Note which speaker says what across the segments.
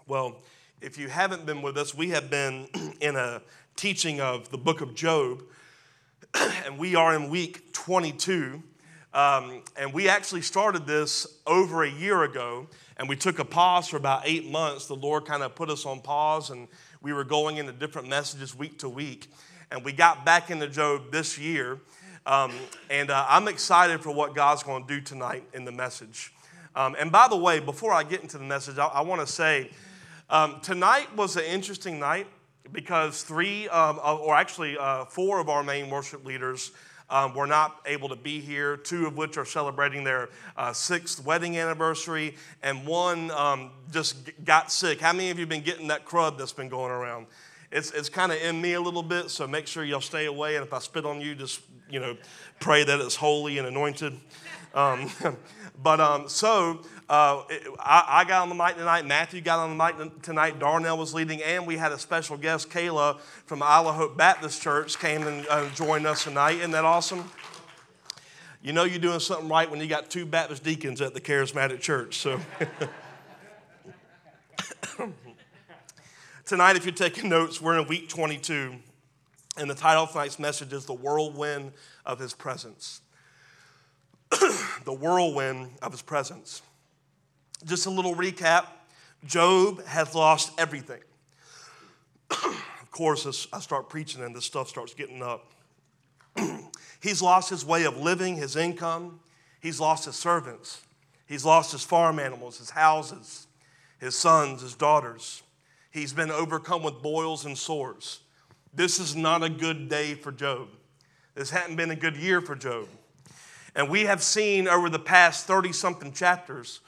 Speaker 1: Well, if you haven't been with us, we have been in a teaching of the book of Job, and we are in week 22. And we actually started this over a year ago, and we took a pause for about 8 months. The Lord kind of put us on pause, and we were going into different messages week to week. And we got back into Job this year, and I'm excited for what God's going to do tonight in the message. And by the way, before I get into the message, I want to say tonight was an interesting night because four of our main worship leaders were not able to be here, two of which are celebrating their 6th wedding anniversary, and one just got sick. How many of you have been getting that crud that's been going around? It's kind of in me a little bit, so make sure y'all stay away, and if I spit on you, just, pray that it's holy and anointed. I got on the mic tonight. Matthew got on the mic tonight. Darnell was leading, and we had a special guest, Kayla from Isle of Hope Baptist Church, came and joined us tonight. Isn't that awesome? You know you're doing something right when you got 2 Baptist deacons at the Charismatic Church. So tonight, if you're taking notes, we're in week 22, and the title of tonight's message is The Whirlwind of His Presence. The whirlwind of His presence. Just a little recap. Job has lost everything. Of course, as I start preaching and this stuff starts getting up. He's lost his way of living, his income. He's lost his servants. He's lost his farm animals, his houses, his sons, his daughters. He's been overcome with boils and sores. This is not a good day for Job. This hadn't been a good year for Job. And we have seen over the past 30-something chapters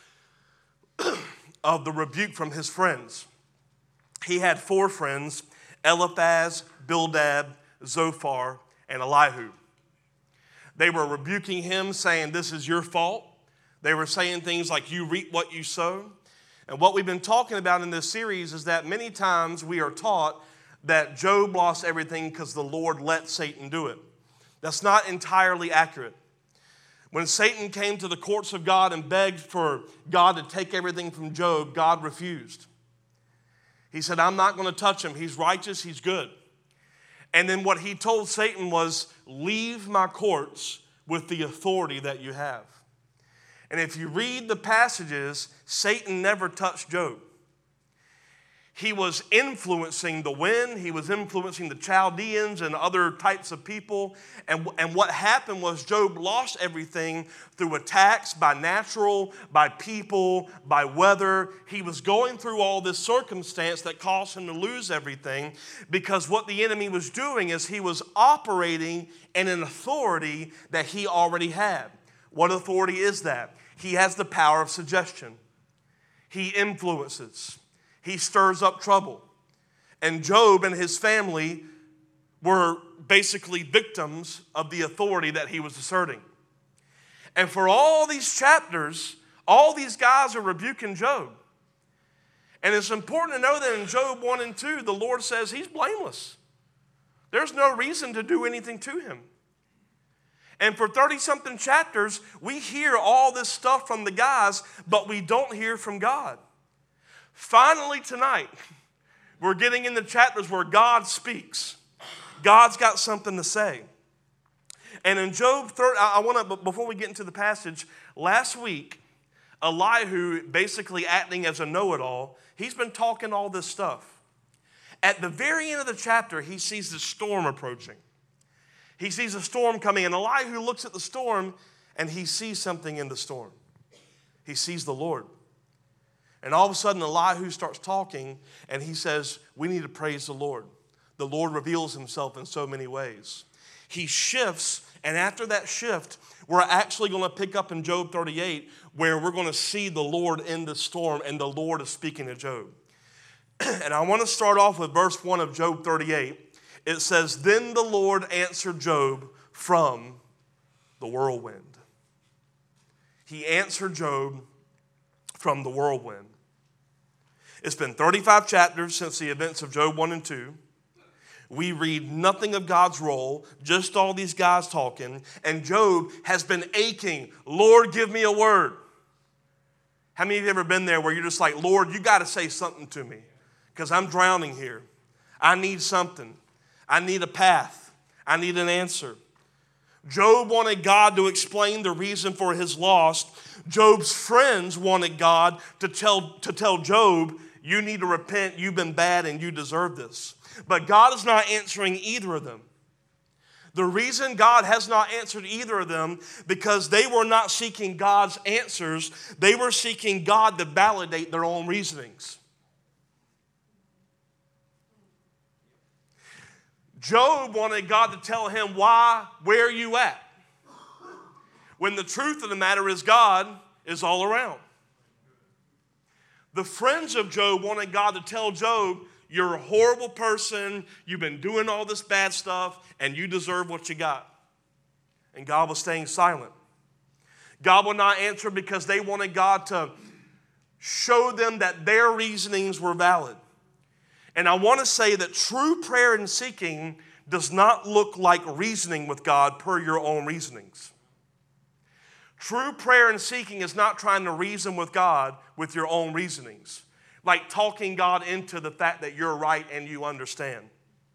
Speaker 1: of the rebuke from his friends. He had 4 friends, Eliphaz, Bildad, Zophar, and Elihu. They were rebuking him, saying, this is your fault. They were saying things like, you reap what you sow. And what we've been talking about in this series is that many times we are taught that Job lost everything because the Lord let Satan do it. That's not entirely accurate. When Satan came to the courts of God and begged for God to take everything from Job, God refused. He said, I'm not going to touch him. He's righteous. He's good. And then what he told Satan was, leave my courts with the authority that you have. And if you read the passages, Satan never touched Job. He was influencing the wind. He was influencing the Chaldeans and other types of people. And what happened was Job lost everything through attacks by natural, by people, by weather. He was going through all this circumstance that caused him to lose everything because what the enemy was doing is he was operating in an authority that he already had. What authority is that? He has the power of suggestion. He influences. He stirs up trouble. And Job and his family were basically victims of the authority that he was asserting. And for all these chapters, all these guys are rebuking Job. And it's important to know that in Job 1 and 2, the Lord says he's blameless. There's no reason to do anything to him. And for 30-something chapters, we hear all this stuff from the guys, but we don't hear from God. Finally tonight, we're getting into chapters where God speaks. God's got something to say. And in Job 3, before we get into the passage, last week, Elihu, basically acting as a know-it-all, he's been talking all this stuff. At the very end of the chapter, he sees the storm approaching. He sees a storm coming, and Elihu looks at the storm, and he sees something in the storm. He sees the Lord. And all of a sudden, Elihu starts talking, and he says, we need to praise the Lord. The Lord reveals himself in so many ways. He shifts, and after that shift, we're actually going to pick up in Job 38, where we're going to see the Lord in the storm, and the Lord is speaking to Job. And I want to start off with verse 1 of Job 38. It says, then the Lord answered Job from the whirlwind. He answered Job from the whirlwind. It's been 35 chapters since the events of Job 1 and 2. We read nothing of God's role, just all these guys talking. And Job has been aching, Lord, give me a word. How many of you have ever been there where you're just like, Lord, you got to say something to me because I'm drowning here. I need something. I need a path. I need an answer. Job wanted God to explain the reason for his loss. Job's friends wanted God to tell Job, you need to repent, you've been bad, and you deserve this. But God is not answering either of them. The reason God has not answered either of them, because they were not seeking God's answers, they were seeking God to validate their own reasonings. Job wanted God to tell him, where are you at? When the truth of the matter is God is all around. The friends of Job wanted God to tell Job, you're a horrible person, you've been doing all this bad stuff, and you deserve what you got. And God was staying silent. God would not answer because they wanted God to show them that their reasonings were valid. And I want to say that true prayer and seeking does not look like reasoning with God per your own reasonings. True prayer and seeking is not trying to reason with God with your own reasonings, like talking God into the fact that you're right and you understand.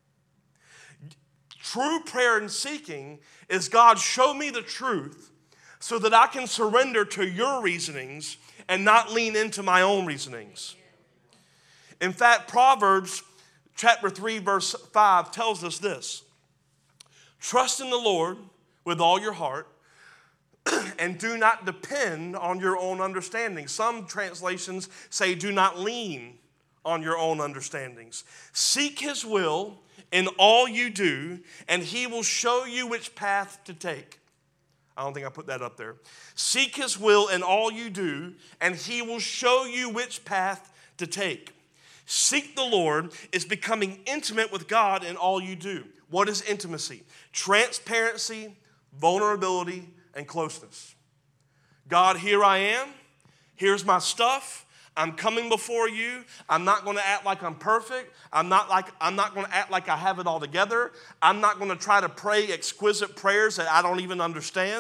Speaker 1: True prayer and seeking is, God, show me the truth so that I can surrender to your reasonings and not lean into my own reasonings. In fact, Proverbs chapter 3, verse 5 tells us this. Trust in the Lord with all your heart and do not depend on your own understanding. Some translations say do not lean on your own understandings. Seek his will in all you do, and he will show you which path to take. I don't think I put that up there. Seek his will in all you do, and he will show you which path to take. Seek the Lord is becoming intimate with God in all you do. What is intimacy? Transparency, vulnerability, and closeness. God, here I am. Here's my stuff. I'm coming before you. I'm not going to act like I'm perfect. I'm not going to act like I have it all together. I'm not going to try to pray exquisite prayers that I don't even understand.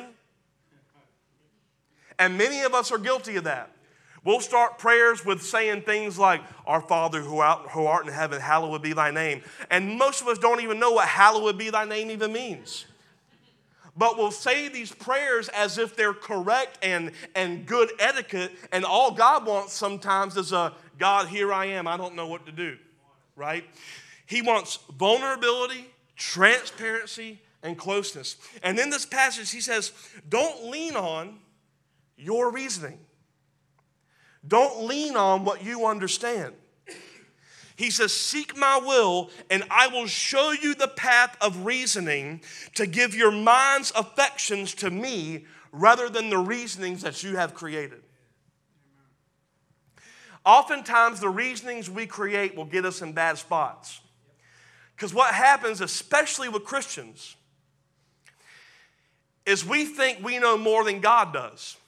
Speaker 1: And many of us are guilty of that. We'll start prayers with saying things like, Our Father who art in heaven, hallowed be thy name. And most of us don't even know what hallowed be thy name even means. But we'll say these prayers as if they're correct and good etiquette, and all God wants sometimes is a, God, here I am, I don't know what to do, right? He wants vulnerability, transparency, and closeness. And in this passage, he says, don't lean on your reasoning. Don't lean on what you understand. He says, seek my will, and I will show you the path of reasoning to give your mind's affections to me rather than the reasonings that you have created. Oftentimes, the reasonings we create will get us in bad spots. Because what happens, especially with Christians, is we think we know more than God does.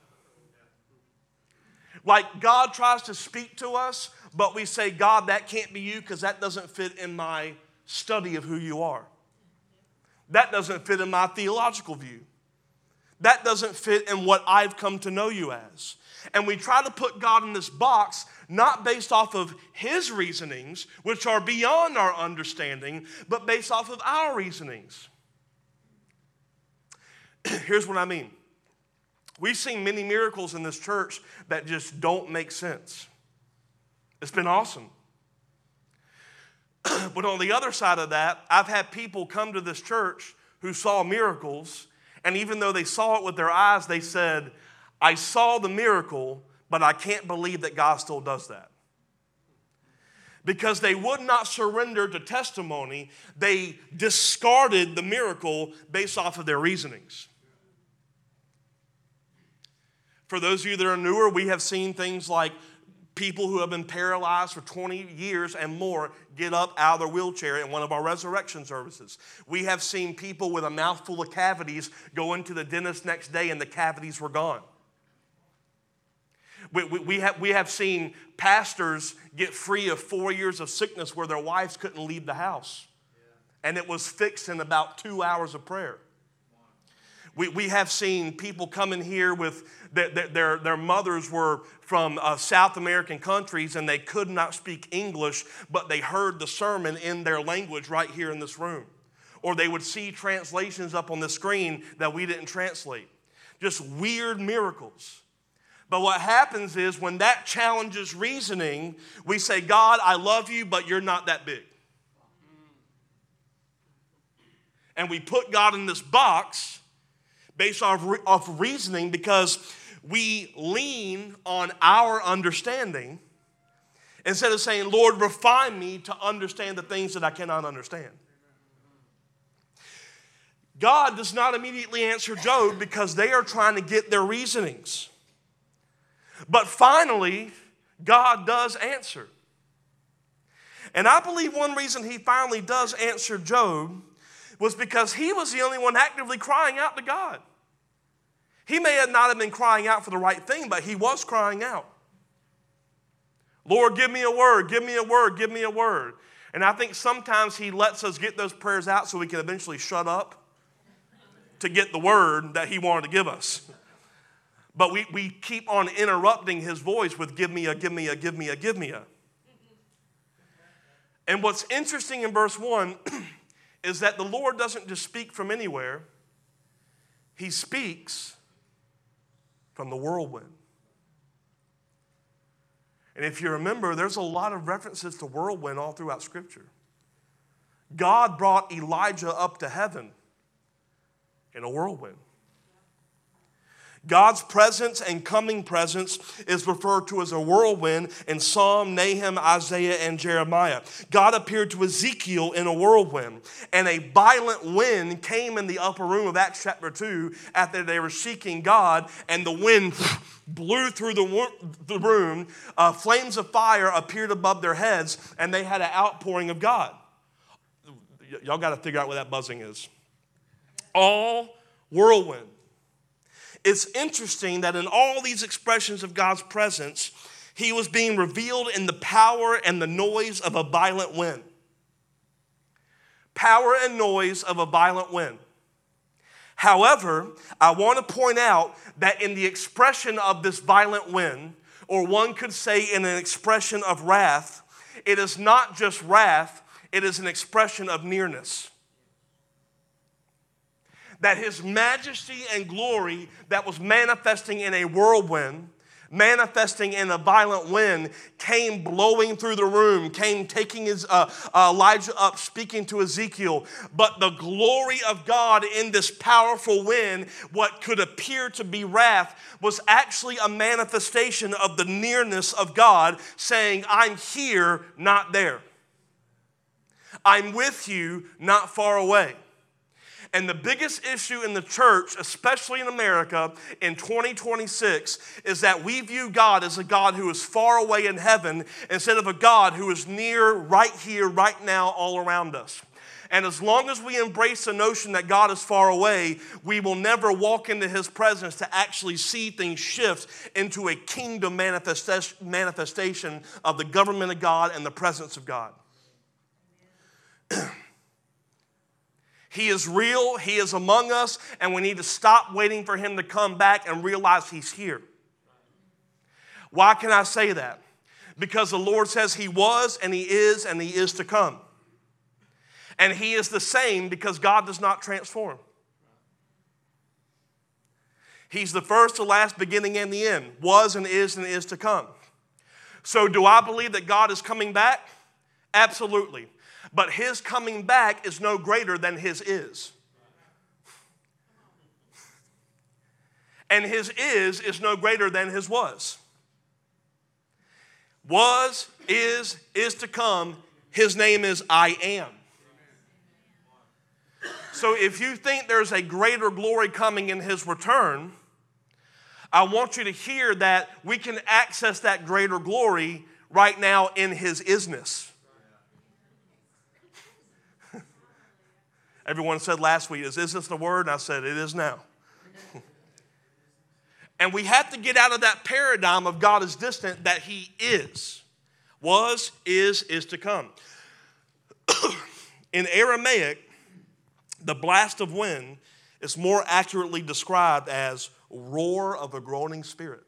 Speaker 1: Like God tries to speak to us, but we say, God, that can't be you because that doesn't fit in my study of who you are. That doesn't fit in my theological view. That doesn't fit in what I've come to know you as. And we try to put God in this box, not based off of his reasonings, which are beyond our understanding, but based off of our reasonings. Here's what I mean. We've seen many miracles in this church that just don't make sense. It's been awesome. But on the other side of that, I've had people come to this church who saw miracles, and even though they saw it with their eyes, they said, I saw the miracle, but I can't believe that God still does that. Because they would not surrender to testimony, they discarded the miracle based off of their reasonings. For those of you that are newer, we have seen things like people who have been paralyzed for 20 years and more get up out of their wheelchair in one of our resurrection services. We have seen people with a mouthful of cavities go into the dentist next day and the cavities were gone. We have seen pastors get free of 4 years of sickness where their wives couldn't leave the house. And it was fixed in about 2 hours of prayer. We have seen people come in here with their mothers were from South American countries and they could not speak English, but they heard the sermon in their language right here in this room. Or they would see translations up on the screen that we didn't translate. Just weird miracles. But what happens is when that challenges reasoning, we say, God, I love you, but you're not that big. And we put God in this box based off reasoning because we lean on our understanding instead of saying, Lord, refine me to understand the things that I cannot understand. God does not immediately answer Job because they are trying to get their reasonings. But finally, God does answer. And I believe one reason he finally does answer Job was because he was the only one actively crying out to God. He may not have been crying out for the right thing, but he was crying out. Lord, give me a word, give me a word, give me a word. And I think sometimes he lets us get those prayers out so we can eventually shut up to get the word that he wanted to give us. But we keep on interrupting his voice with give me a, give me a, give me a, give me a. And what's interesting in verse 1 is that the Lord doesn't just speak from anywhere. He speaks from the whirlwind. And if you remember, there's a lot of references to whirlwind all throughout Scripture. God brought Elijah up to heaven in a whirlwind. God's presence and coming presence is referred to as a whirlwind in Psalm, Nahum, Isaiah, and Jeremiah. God appeared to Ezekiel in a whirlwind, and a violent wind came in the upper room of Acts chapter 2 after they were seeking God, and the wind blew through the room. Flames of fire appeared above their heads, and they had an outpouring of God. Y'all got to figure out what that buzzing is. All whirlwind. It's interesting that in all these expressions of God's presence, he was being revealed in the power and the noise of a violent wind. Power and noise of a violent wind. However, I want to point out that in the expression of this violent wind, or one could say in an expression of wrath, it is not just wrath, it is an expression of nearness. That his majesty and glory that was manifesting in a whirlwind, manifesting in a violent wind, came blowing through the room, came taking his Elijah up, speaking to Ezekiel. But the glory of God in this powerful wind, what could appear to be wrath, was actually a manifestation of the nearness of God, saying, I'm here, not there. I'm with you, not far away. And the biggest issue in the church, especially in America in 2026, is that we view God as a God who is far away in heaven instead of a God who is near, right here, right now, all around us. And as long as we embrace the notion that God is far away, we will never walk into his presence to actually see things shift into a kingdom manifestation of the government of God and the presence of God. He is real, he is among us, and we need to stop waiting for him to come back and realize he's here. Why can I say that? Because the Lord says he was, and he is to come. And he is the same because God does not transform. He's the first, the last, beginning, and the end. Was and is to come. So do I believe that God is coming back? Absolutely. But his coming back is no greater than his is. And his is no greater than his was. Was, is to come. His name is I am. So if you think there's a greater glory coming in his return, I want you to hear that we can access that greater glory right now in his isness. Everyone said last week, is this the word? And I said, it is now. And we have to get out of that paradigm of God is distant, that he is. Was, is to come. In Aramaic, the blast of wind It's more accurately described as roar of a groaning spirit.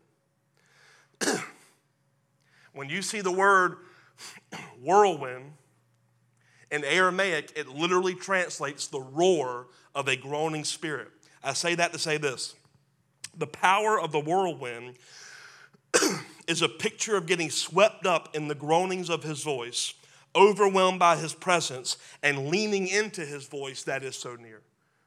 Speaker 1: When you see the word whirlwind in Aramaic, it literally translates the roar of a groaning spirit. I say that to say this. The power of the whirlwind is a picture of getting swept up in the groanings of his voice, overwhelmed by his presence, and leaning into his voice that is so near.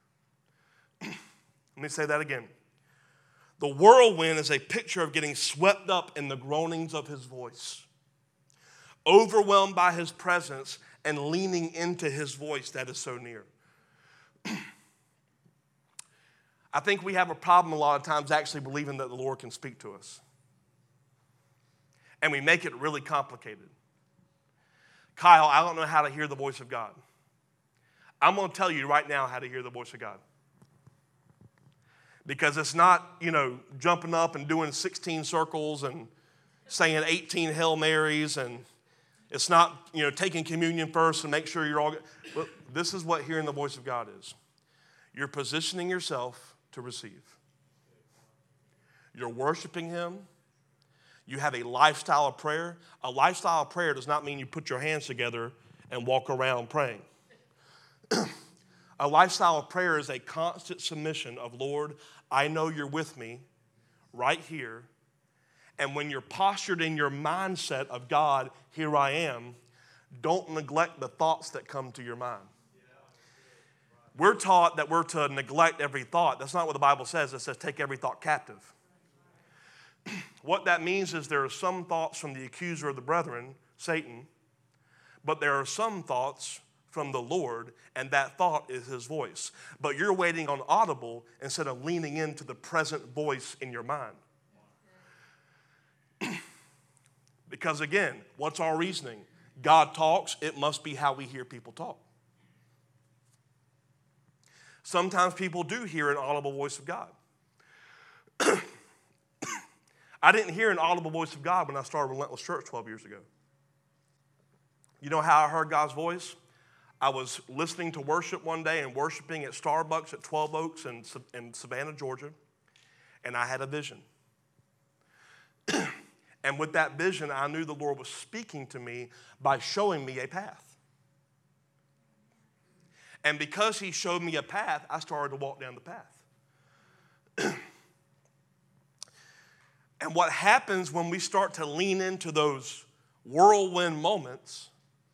Speaker 1: Let me say that again. The whirlwind is a picture of getting swept up in the groanings of his voice, overwhelmed by his presence, and leaning into his voice that is so near. I think we have a problem a lot of times actually believing that the Lord can speak to us. And we make it really complicated. Kyle, I don't know how to hear the voice of God. I'm going to tell you right now how to hear the voice of God. Because it's not, jumping up and doing 16 circles and saying 18 Hail Marys, and it's not, taking communion first and make sure you're all good. Well, this is what hearing the voice of God is. You're positioning yourself to receive. You're worshiping him. You have a lifestyle of prayer. A lifestyle of prayer does not mean you put your hands together and walk around praying. A lifestyle of prayer is a constant submission of, Lord, I know you're with me right here. And when you're postured in your mindset of, God, here I am, don't neglect the thoughts that come to your mind. We're taught that we're to neglect every thought. That's not what the Bible says. It says take every thought captive. What that means is there are some thoughts from the accuser of the brethren, Satan, but there are some thoughts from the Lord, and that thought is his voice. But you're waiting on audible instead of leaning into the present voice in your mind. Because again, what's our reasoning? God talks, it must be how we hear people talk. Sometimes people do hear an audible voice of God. I didn't hear an audible voice of God when I started Relentless Church 12 years ago. You know how I heard God's voice? I was listening to worship one day and worshiping at Starbucks at 12 Oaks in Savannah, Georgia, and I had a vision. And with that vision, I knew the Lord was speaking to me by showing me a path. And because he showed me a path, I started to walk down the path. And what happens when we start to lean into those whirlwind moments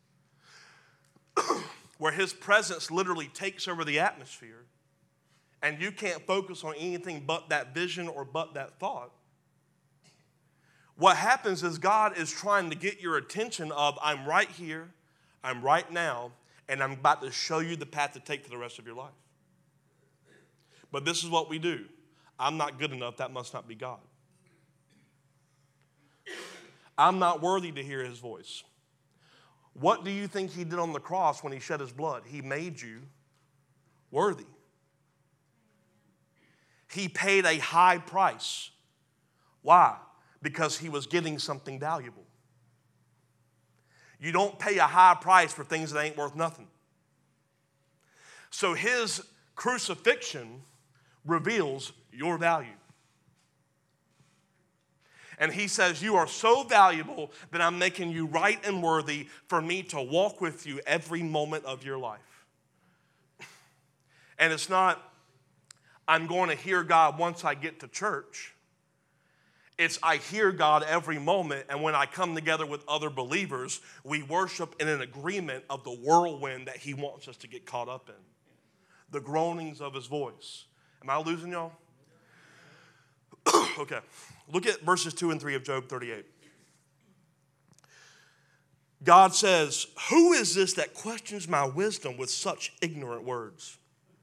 Speaker 1: where his presence literally takes over the atmosphere and you can't focus on anything but that vision or but that thought, what happens is God is trying to get your attention of, I'm right here, I'm right now, and I'm about to show you the path to take for the rest of your life. But this is what we do. I'm not good enough, that must not be God. I'm not worthy to hear his voice. What do you think he did on the cross when he shed his blood? He made you worthy. He paid a high price. Why? Because he was getting something valuable. You don't pay a high price for things that ain't worth nothing. So his crucifixion reveals your value. And he says, you are so valuable that I'm making you right and worthy for me to walk with you every moment of your life. And it's not, I'm going to hear God once I get to church. It's I hear God every moment, and when I come together with other believers, we worship in an agreement of the whirlwind that he wants us to get caught up in. The groanings of his voice. Am I losing y'all? Okay. Look at verses 2 and 3 of Job 38. God says, who is this that questions my wisdom with such ignorant words?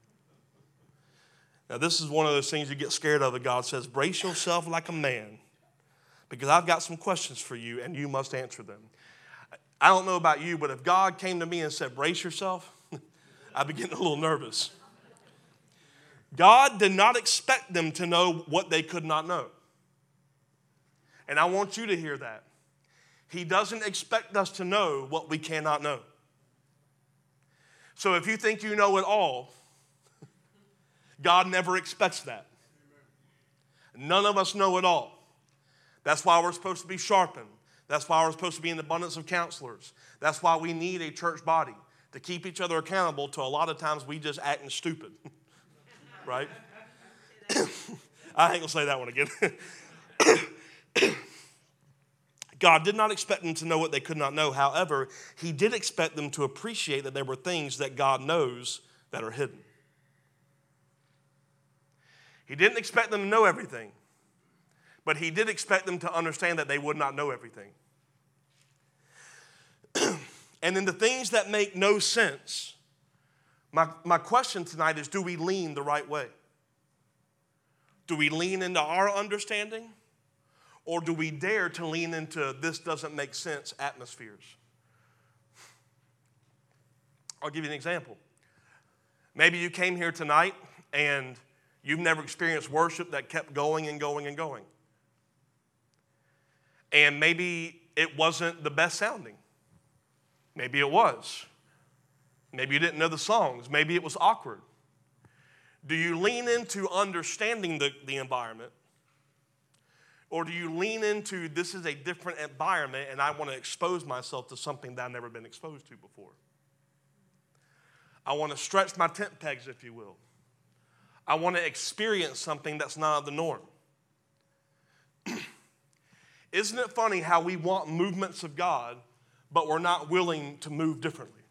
Speaker 1: Now, this is one of those things you get scared of that God says, brace yourself like a man, because I've got some questions for you, and you must answer them. I don't know about you, but if God came to me and said, brace yourself, I'd be getting a little nervous. God did not expect them to know what they could not know. And I want you to hear that. He doesn't expect us to know what we cannot know. So if you think you know it all, God never expects that. None of us know it all. That's why we're supposed to be sharpened. That's why we're supposed to be in abundance of counselors. That's why we need a church body to keep each other accountable to a lot of times we just acting stupid. Right? I ain't going to say that one again. God did not expect them to know what they could not know. However, he did expect them to appreciate that there were things that God knows that are hidden. He didn't expect them to know everything, but he did expect them to understand that they would not know everything. And in the things that make no sense, my question tonight is, do we lean the right way? Do we lean into our understanding? Or do we dare to lean into this doesn't make sense atmospheres? I'll give you an example. Maybe you came here tonight and you've never experienced worship that kept going and going and going. And maybe it wasn't the best sounding. Maybe it was. Maybe you didn't know the songs. Maybe it was awkward. Do you lean into understanding the environment? Or do you lean into this is a different environment and I want to expose myself to something that I've never been exposed to before? I want to stretch my tent pegs, if you will. I want to experience something that's not the norm. Isn't it funny how we want movements of God, but we're not willing to move differently?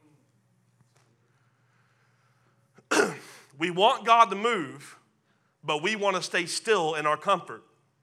Speaker 1: We want God to move, but we want to stay still in our comfort.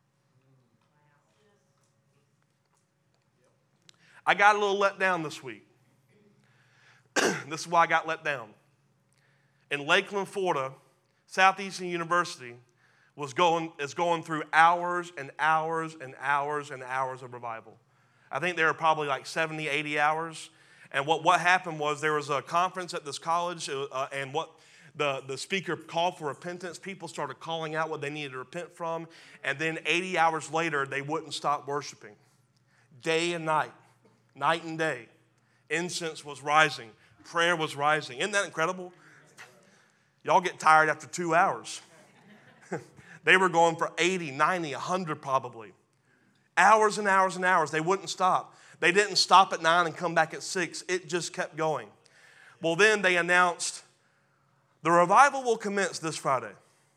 Speaker 1: I got a little let down this week. This is why I got let down. In Lakeland, Florida, Southeastern University is going through hours and hours and hours and hours of revival. I think there were probably like 70, 80 hours. And what happened was there was a conference at this college, and what the speaker called for repentance. People started calling out what they needed to repent from. And then 80 hours later, they wouldn't stop worshiping. Day and night. Night and day. Incense was rising. Prayer was rising. Isn't that incredible? Y'all get tired after 2 hours. They were going for 80, 90, 100 probably. Hours and hours and hours. They wouldn't stop. They didn't stop at 9 and come back at 6. It just kept going. Well, then they announced the revival will commence this Friday.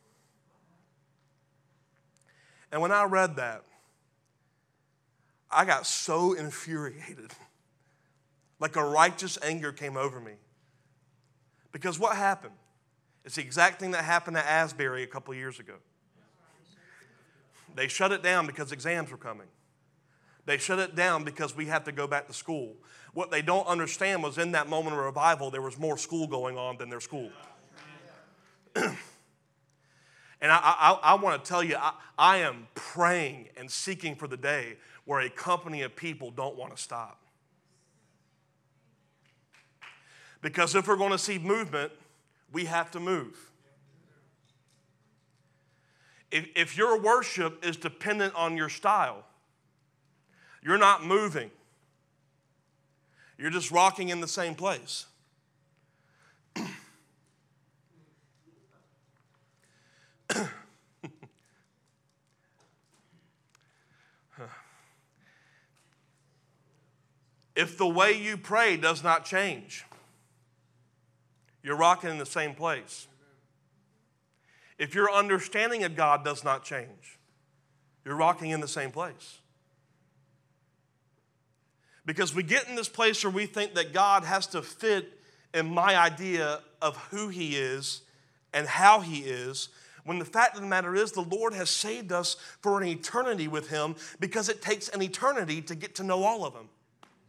Speaker 1: And when I read that, I got so infuriated. Like a righteous anger came over me. Because what happened? It's the exact thing that happened at Asbury a couple of years ago. They shut it down because exams were coming. They shut it down because we had to go back to school. What they don't understand was in that moment of revival, there was more school going on than their school. And I want to tell you, I am praying and seeking for the day where a company of people don't want to stop. Because if we're going to see movement, we have to move. If your worship is dependent on your style, you're not moving. You're just rocking in the same place. If the way you pray does not change, you're rocking in the same place. If your understanding of God does not change, you're rocking in the same place. Because we get in this place where we think that God has to fit in my idea of who he is and how he is, when the fact of the matter is the Lord has saved us for an eternity with him, because it takes an eternity to get to know all of him.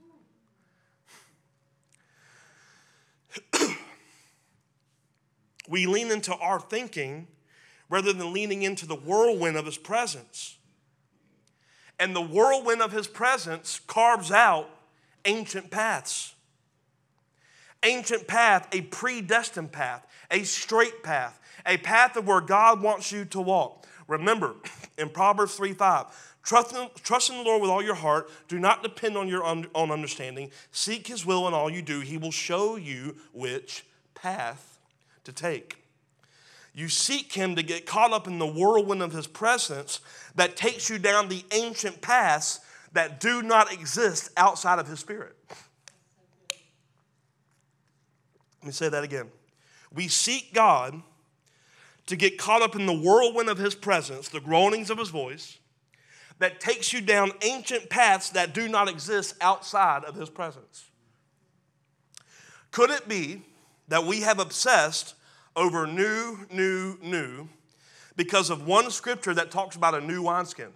Speaker 1: We lean into our thinking rather than leaning into the whirlwind of his presence. And the whirlwind of his presence carves out ancient paths. Ancient path, a predestined path, a straight path, a path of where God wants you to walk. Remember, in Proverbs 3:5, trust in the Lord with all your heart. Do not depend on your own understanding. Seek his will in all you do. He will show you which path to take. You seek him to get caught up in the whirlwind of his presence that takes you down the ancient paths that do not exist outside of his spirit. Let me say that again. We seek God to get caught up in the whirlwind of his presence, the groanings of his voice, that takes you down ancient paths that do not exist outside of his presence. Could it be that we have obsessed over new because of one scripture that talks about a new wineskin?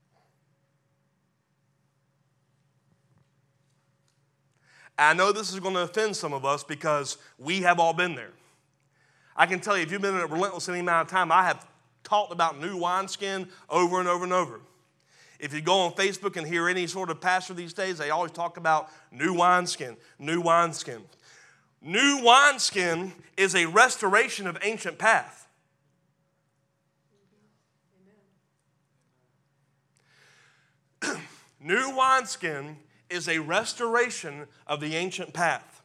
Speaker 1: I know this is going to offend some of us because we have all been there. I can tell you, if you've been in a Relentless any amount of time, I have talked about new wineskin over and over and over. If you go on Facebook and hear any sort of pastor these days, they always talk about new wineskin, new wineskin. New wineskin is a restoration of ancient path. New wineskin is a restoration of the ancient path.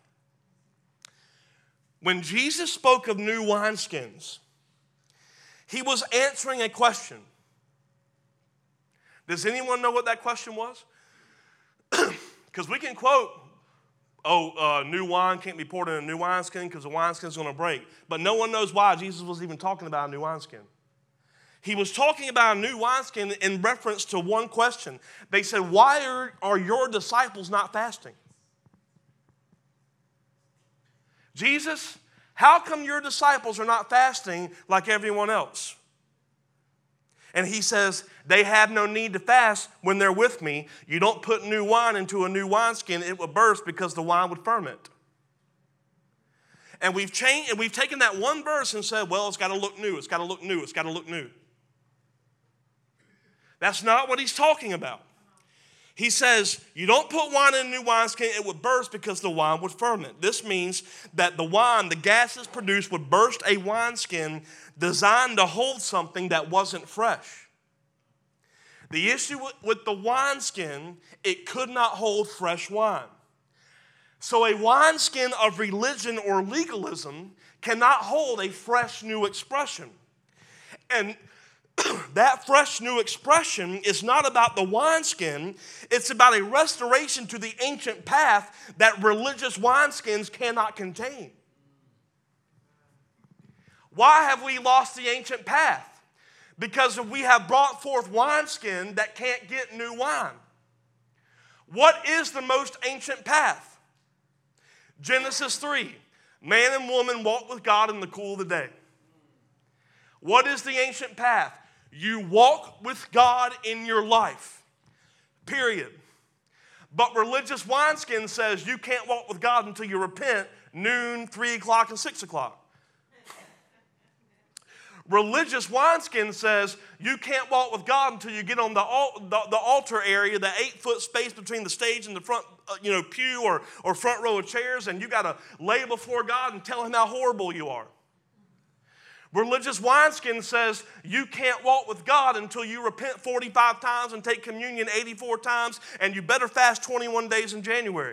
Speaker 1: When Jesus spoke of new wineskins, he was answering a question. Does anyone know what that question was? Because we can quote, new wine can't be poured in a new wineskin because the wineskin's going to break. But no one knows why Jesus was even talking about a new wineskin. He was talking about a new wineskin in reference to one question. They said, why are your disciples not fasting? Jesus, how come your disciples are not fasting like everyone else? And he says, they have no need to fast when they're with me. You don't put new wine into a new wineskin, it will burst because the wine would ferment. And we've taken that one verse and said, well, it's got to look new, it's got to look new, it's got to look new. That's not what he's talking about. He says, you don't put wine in a new wineskin, it would burst because the wine would ferment. This means that the wine, the gases produced, would burst a wineskin designed to hold something that wasn't fresh. The issue with the wineskin, it could not hold fresh wine. So a wineskin of religion or legalism cannot hold a fresh new expression. And that fresh new expression is not about the wineskin, it's about a restoration to the ancient path that religious wineskins cannot contain. Why have we lost the ancient path? Because we have brought forth wineskin that can't get new wine. What is the most ancient path? Genesis 3, man and woman walk with God in the cool of the day. What is the ancient path? You walk with God in your life, period. But religious wineskin says you can't walk with God until you repent noon, 3 o'clock, and 6 o'clock. Religious wineskin says you can't walk with God until you get on the altar area, the 8-foot space between the stage and the front pew or front row of chairs, and you got to lay before God and tell him how horrible you are. Religious wineskin says you can't walk with God until you repent 45 times and take communion 84 times, and you better fast 21 days in January.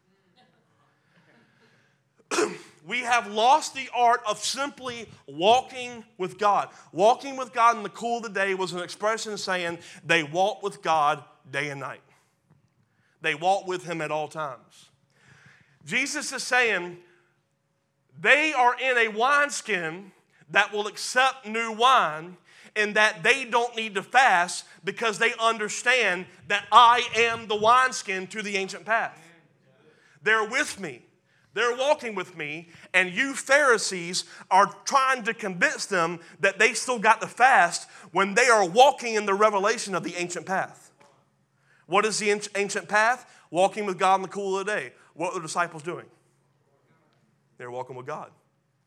Speaker 1: We have lost the art of simply walking with God. Walking with God in the cool of the day was an expression saying they walk with God day and night. They walk with him at all times. Jesus is saying they are in a wineskin that will accept new wine, and that they don't need to fast because they understand that I am the wineskin to the ancient path. They're with me. They're walking with me, and you Pharisees are trying to convince them that they still got to fast when they are walking in the revelation of the ancient path. What is the ancient path? Walking with God in the cool of the day. What were the disciples doing? They're walking with God.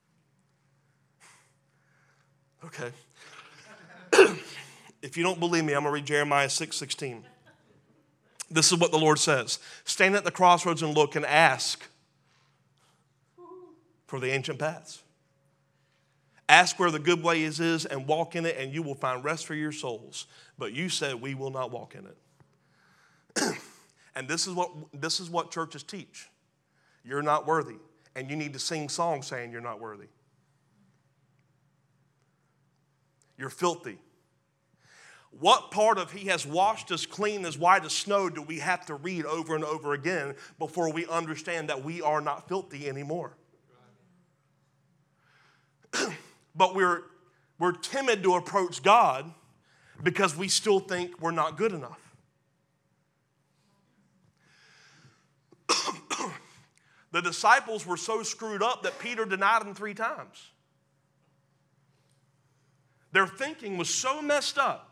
Speaker 1: Okay. If you don't believe me, I'm going to read Jeremiah 6:16. This is what the Lord says. Stand at the crossroads and look and ask for the ancient paths. Ask where the good way is and walk in it, and you will find rest for your souls. But you said we will not walk in it. And this is what churches teach. You're not worthy, and you need to sing songs saying you're not worthy. You're filthy. What part of he has washed us clean as white as snow do we have to read over and over again before we understand that we are not filthy anymore? But we're timid to approach God because we still think we're not good enough. The disciples were so screwed up that Peter denied him 3 times. Their thinking was so messed up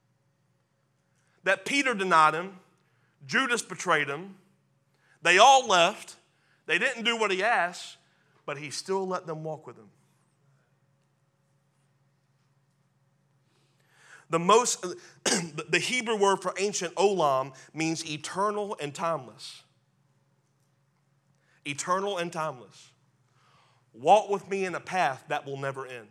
Speaker 1: that Peter denied him, Judas betrayed him, they all left, they didn't do what he asked, but he still let them walk with him. The Hebrew word for ancient olam means eternal and timeless. Eternal and timeless. Walk with me in a path that will never end.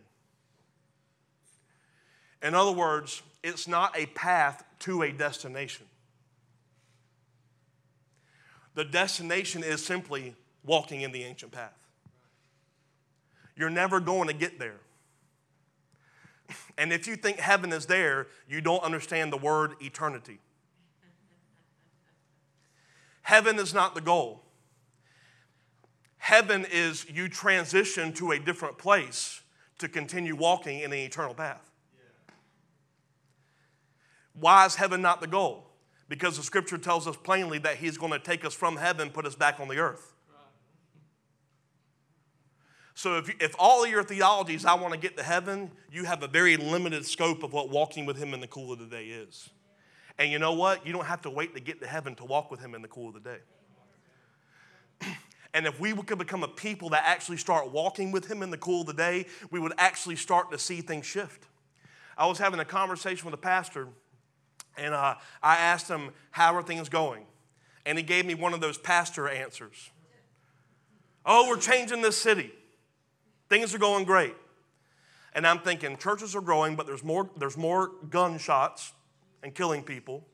Speaker 1: In other words, it's not a path to a destination. The destination is simply walking in the ancient path. You're never going to get there. And if you think heaven is there, you don't understand the word eternity. Heaven is not the goal. Heaven is you transition to a different place to continue walking in an eternal path. Why is heaven not the goal? Because the scripture tells us plainly that he's going to take us from heaven, put us back on the earth. So if all of your theology is I want to get to heaven, you have a very limited scope of what walking with him in the cool of the day is. And you know what? You don't have to wait to get to heaven to walk with him in the cool of the day. And if we could become a people that actually start walking with him in the cool of the day, we would actually start to see things shift. I was having a conversation with a pastor, and I asked him, how are things going? And he gave me one of those pastor answers. Oh, we're changing this city. Things are going great. And I'm thinking, churches are growing, but there's more gunshots and killing people.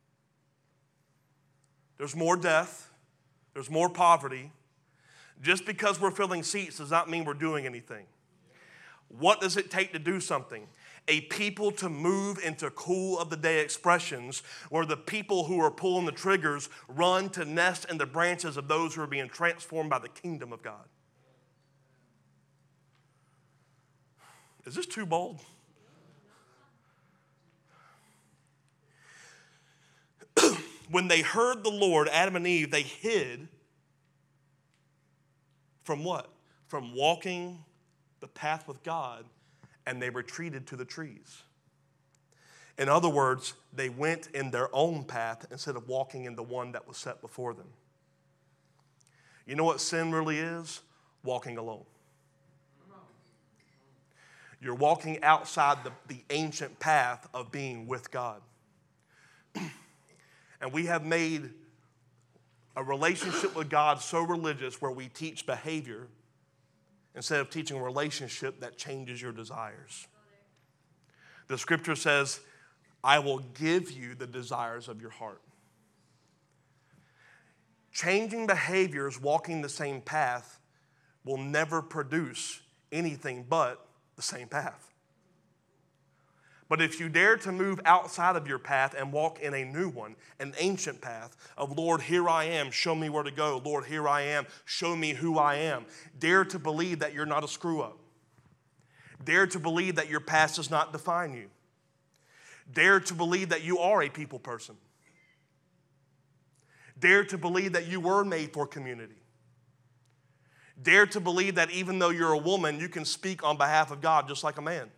Speaker 1: There's more death. There's more poverty. Just because we're filling seats does not mean we're doing anything. What does it take to do something? A people to move into cool of the day expressions where the people who are pulling the triggers run to nest in the branches of those who are being transformed by the kingdom of God. Is this too bold? When they heard the Lord, Adam and Eve, they hid from what? From walking the path with God, and they retreated to the trees. In other words, they went in their own path instead of walking in the one that was set before them. You know what sin really is? Walking alone. You're walking outside the ancient path of being with God. And we have made a relationship with God so religious where we teach behavior instead of teaching a relationship that changes your desires. The scripture says, I will give you the desires of your heart. Changing behaviors, walking the same path, will never produce anything but the same path. But if you dare to move outside of your path and walk in a new one, an ancient path of, Lord, here I am, show me where to go. Lord, here I am, show me who I am. Dare to believe that you're not a screw-up. Dare to believe that your past does not define you. Dare to believe that you are a people person. Dare to believe that you were made for community. Dare to believe that even though you're a woman, you can speak on behalf of God just like a man.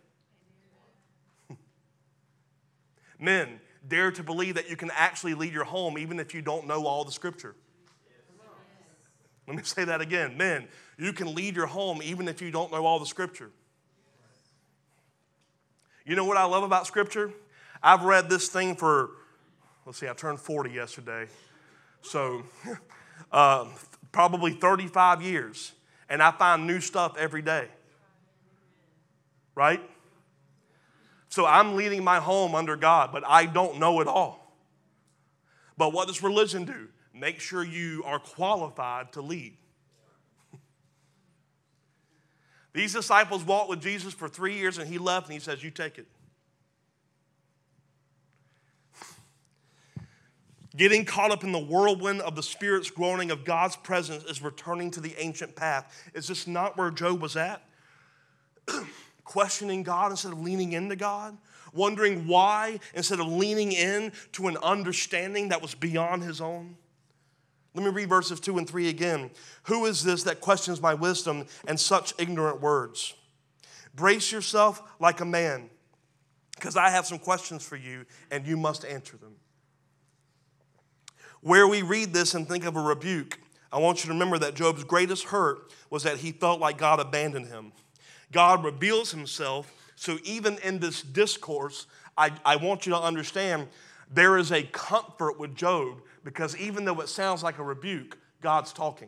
Speaker 1: Men, dare to believe that you can actually lead your home even if you don't know all the scripture. Let me say that again. Men, you can lead your home even if you don't know all the scripture. You know what I love about scripture? I've read this thing for, I turned 40 yesterday. So probably 35 years. And I find new stuff every day. Right? So I'm leading my home under God, but I don't know it all. But what does religion do? Make sure you are qualified to lead. These disciples walked with Jesus for 3 years, and he left, and he says, you take it. Getting caught up in the whirlwind of the Spirit's groaning of God's presence is returning to the ancient path. Is this not where Job was at? Questioning God instead of leaning into God? Wondering why instead of leaning in to an understanding that was beyond his own? Let me read verses 2 and 3 again. Who is this that questions my wisdom and such ignorant words? Brace yourself like a man, because I have some questions for you, and you must answer them. Where we read this and think of a rebuke, I want you to remember that Job's greatest hurt was that he felt like God abandoned him. God reveals himself, so even in this discourse, I want you to understand there is a comfort with Job, because even though it sounds like a rebuke, God's talking.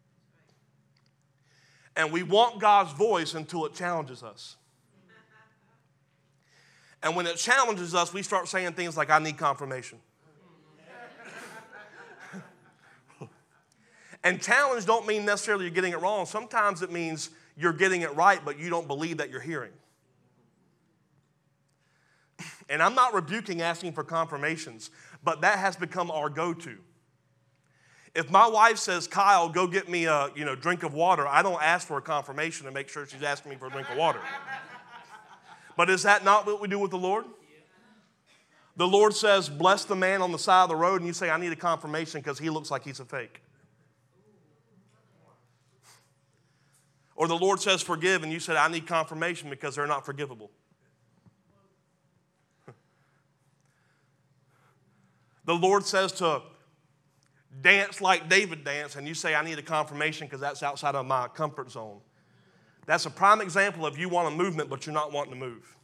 Speaker 1: And we want God's voice until it challenges us. And when it challenges us, we start saying things like, I need confirmation. And challenge don't mean necessarily you're getting it wrong. Sometimes it means you're getting it right, but you don't believe that you're hearing. And I'm not rebuking asking for confirmations, but that has become our go-to. If my wife says, Kyle, go get me a drink of water, I don't ask for a confirmation to make sure she's asking me for a drink of water. But is that not what we do with the Lord? The Lord says, bless the man on the side of the road, and you say, I need a confirmation because he looks like he's a fake. Or the Lord says, forgive, and you said, I need confirmation because they're not forgivable. The Lord says to dance like David danced, and you say, I need a confirmation because that's outside of my comfort zone. That's a prime example of you want a movement, but you're not wanting to move.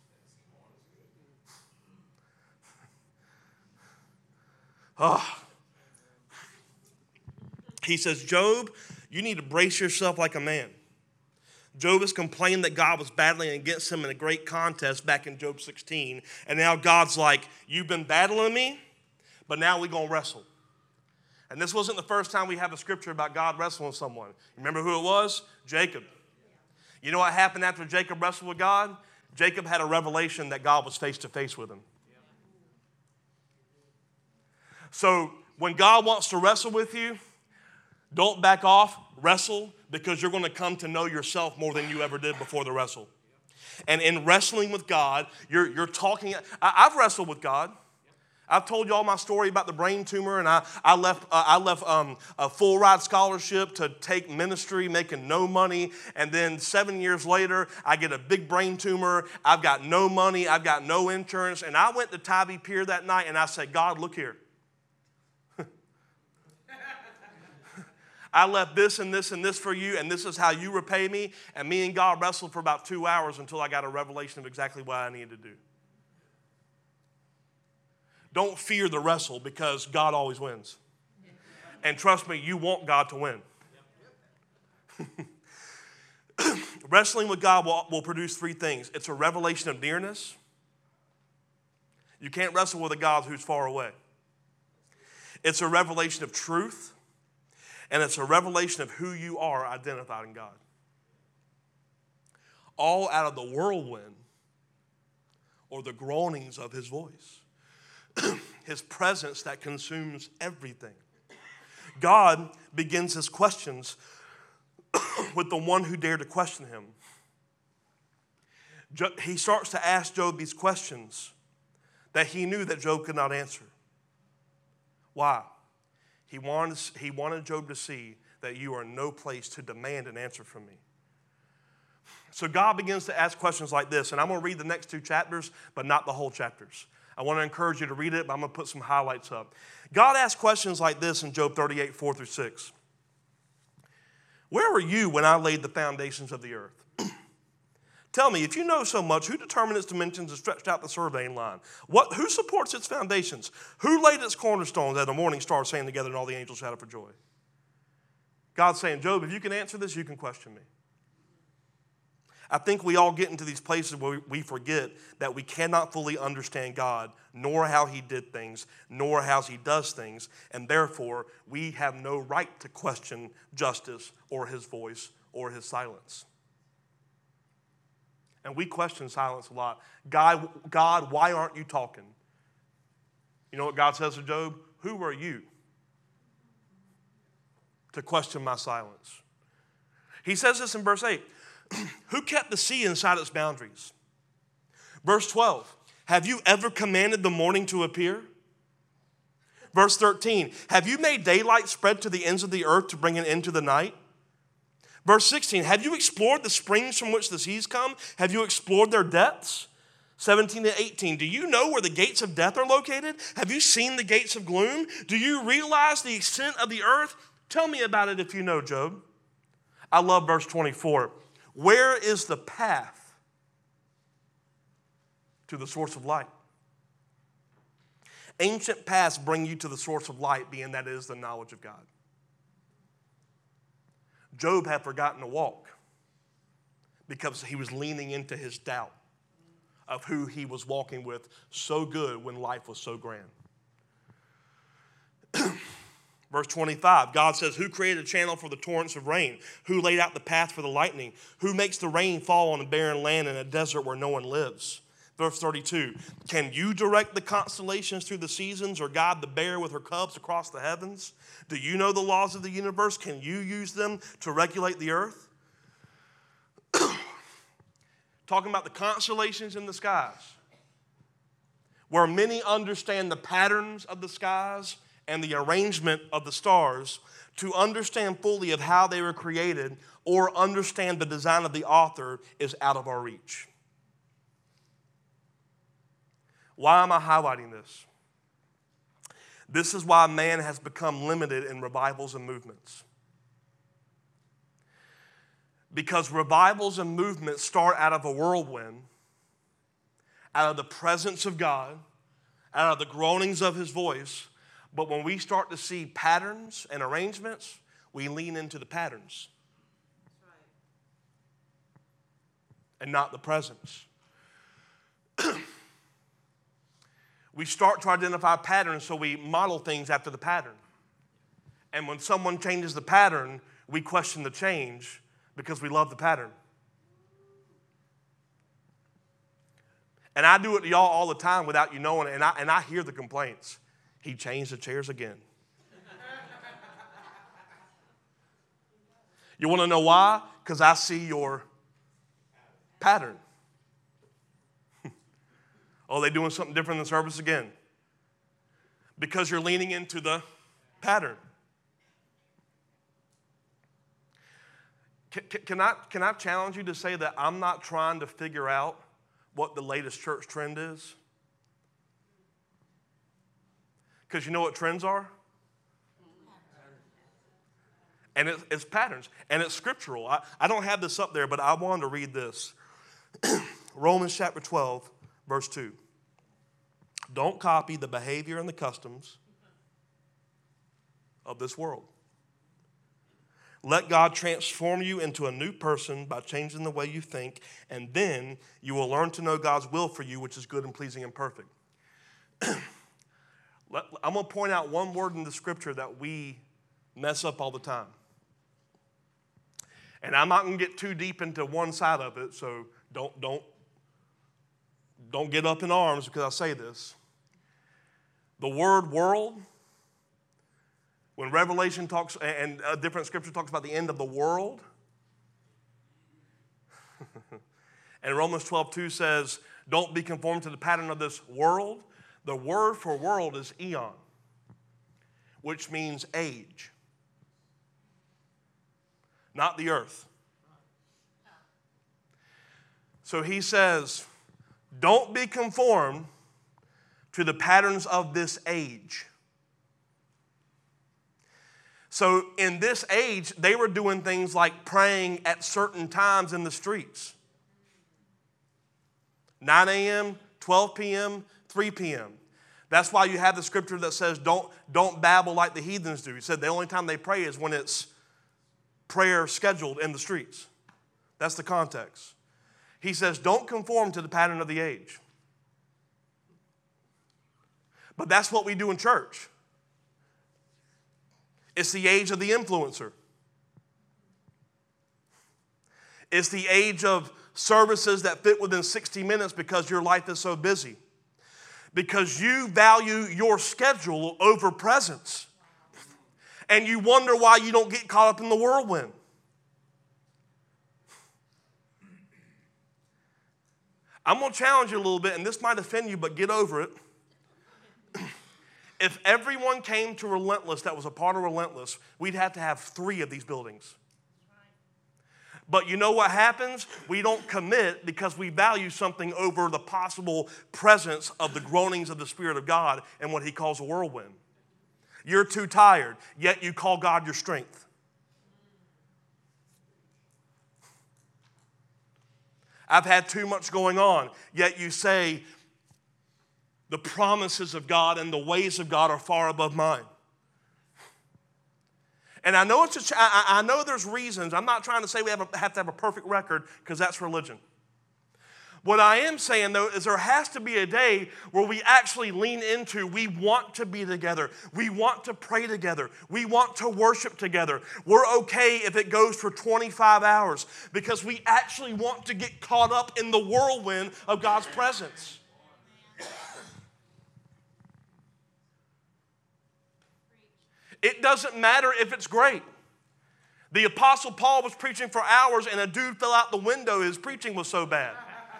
Speaker 1: He says, Job, you need to brace yourself like a man. Job has complained that God was battling against him in a great contest back in Job 16. And now God's like, you've been battling me, but now we're going to wrestle. And this wasn't the first time we have a scripture about God wrestling with someone. Remember who it was? Jacob. You know what happened after Jacob wrestled with God? Jacob had a revelation that God was face to face with him. So when God wants to wrestle with you, don't back off, wrestle, because you're going to come to know yourself more than you ever did before the wrestle. And in wrestling with God, you're talking. I've wrestled with God. I've told you all my story about the brain tumor, and I left a full ride scholarship to take ministry, making no money, and then 7 years later, I get a big brain tumor. I've got no money. I've got no insurance, and I went to Tybee Pier that night, and I said, God, look here. I left this and this and this for you, and this is how you repay me. And me and God wrestled for about 2 hours until I got a revelation of exactly what I needed to do. Don't fear the wrestle, because God always wins. And trust me, you want God to win. Wrestling with God will produce three things. It's a revelation of nearness. You can't wrestle with a God who's far away. It's a revelation of truth. And it's a revelation of who you are identified in God. All out of the whirlwind or the groanings of his voice. His presence that consumes everything. God begins his questions with the one who dared to question him. He starts to ask Job these questions that he knew that Job could not answer. Why? He wanted Job to see that you are in no place to demand an answer from me. So God begins to ask questions like this, and I'm going to read the next 2 chapters, but not the whole chapters. I want to encourage you to read it, but I'm going to put some highlights up. God asks questions like this in Job 38, 4 through 6. Where were you when I laid the foundations of the earth? Tell me, if you know so much, who determined its dimensions and stretched out the surveying line? Who supports its foundations? Who laid its cornerstones as the morning stars sang together and all the angels shouted for joy? God's saying, Job, if you can answer this, you can question me. I think we all get into these places where we forget that we cannot fully understand God, nor how he did things, nor how he does things, and therefore we have no right to question justice or his voice or his silence. And we question silence a lot. God, why aren't you talking? You know what God says to Job? Who are you to question my silence? He says this in verse 8. Who kept the sea inside its boundaries? Verse 12. Have you ever commanded the morning to appear? Verse 13. Have you made daylight spread to the ends of the earth to bring an end to the night? Verse 16. Have you explored the springs from which the seas come? Have you explored their depths? 17 to 18. Do you know where the gates of death are located? Have you seen the gates of gloom? Do you realize the extent of the earth? Tell me about it if you know, Job. I love verse 24. Where is the path to the source of light? Ancient paths bring you to the source of light, being that is the knowledge of God. Job had forgotten to walk because he was leaning into his doubt of who he was walking with so good when life was so grand. Verse 25, God says, who created a channel for the torrents of rain? Who laid out the path for the lightning? Who makes the rain fall on a barren land and a desert where no one lives? Verse 32, can you direct the constellations through the seasons or guide the bear with her cubs across the heavens? Do you know the laws of the universe? Can you use them to regulate the earth? Talking about the constellations in the skies, where many understand the patterns of the skies and the arrangement of the stars, to understand fully of how they were created or understand the design of the author is out of our reach. Why am I highlighting this? This is why man has become limited in revivals and movements. Because revivals and movements start out of a whirlwind, out of the presence of God, out of the groanings of his voice. But when we start to see patterns and arrangements, we lean into the patterns. That's right. And not the presence. We start to identify patterns, so we model things after the pattern. And when someone changes the pattern, we question the change because we love the pattern. And I do it to y'all all the time without you knowing it, and I hear the complaints. He changed the chairs again. You want to know why? Because I see your pattern. Oh, they doing something different in the service again? Because you're leaning into the pattern. Can I challenge you to say that I'm not trying to figure out what the latest church trend is? Because you know what trends are? And it's patterns. And it's scriptural. I don't have this up there, but I wanted to read this. Romans chapter 12, verse 2. Don't copy the behavior and the customs of this world. Let God transform you into a new person by changing the way you think, and then you will learn to know God's will for you, which is good and pleasing and perfect. I'm going to point out one word in the scripture that we mess up all the time. And I'm not going to get too deep into one side of it, so don't get up in arms because I say this. The word world, when Revelation talks, and a different scripture talks about the end of the world, and Romans 12:2 says, don't be conformed to the pattern of this world. The word for world is eon, which means age, not the earth. So he says, don't be conformed to the patterns of this age. So in this age, they were doing things like praying at certain times in the streets. 9 a.m., 12 p.m., 3 p.m. That's why you have the scripture that says don't babble like the heathens do. He said the only time they pray is when it's prayer scheduled in the streets. That's the context. He says don't conform to the pattern of the age. But that's what we do in church. It's the age of the influencer. It's the age of services that fit within 60 minutes because your life is so busy. Because you value your schedule over presence. And you wonder why you don't get caught up in the whirlwind. I'm going to challenge you a little bit, and this might offend you, but get over it. If everyone came to Relentless that was a part of Relentless, we'd have to have 3 of these buildings. But you know what happens? We don't commit because we value something over the possible presence of the groanings of the Spirit of God and what he calls a whirlwind. You're too tired, yet you call God your strength. I've had too much going on, yet you say the promises of God and the ways of God are far above mine. And I know I know there's reasons. I'm not trying to say we have to have a perfect record because that's religion. What I am saying, though, is there has to be a day where we actually lean into, we want to be together. We want to pray together. We want to worship together. We're okay if it goes for 25 hours because we actually want to get caught up in the whirlwind of God's presence. It doesn't matter if it's great. The Apostle Paul was preaching for hours and a dude fell out the window. His preaching was so bad.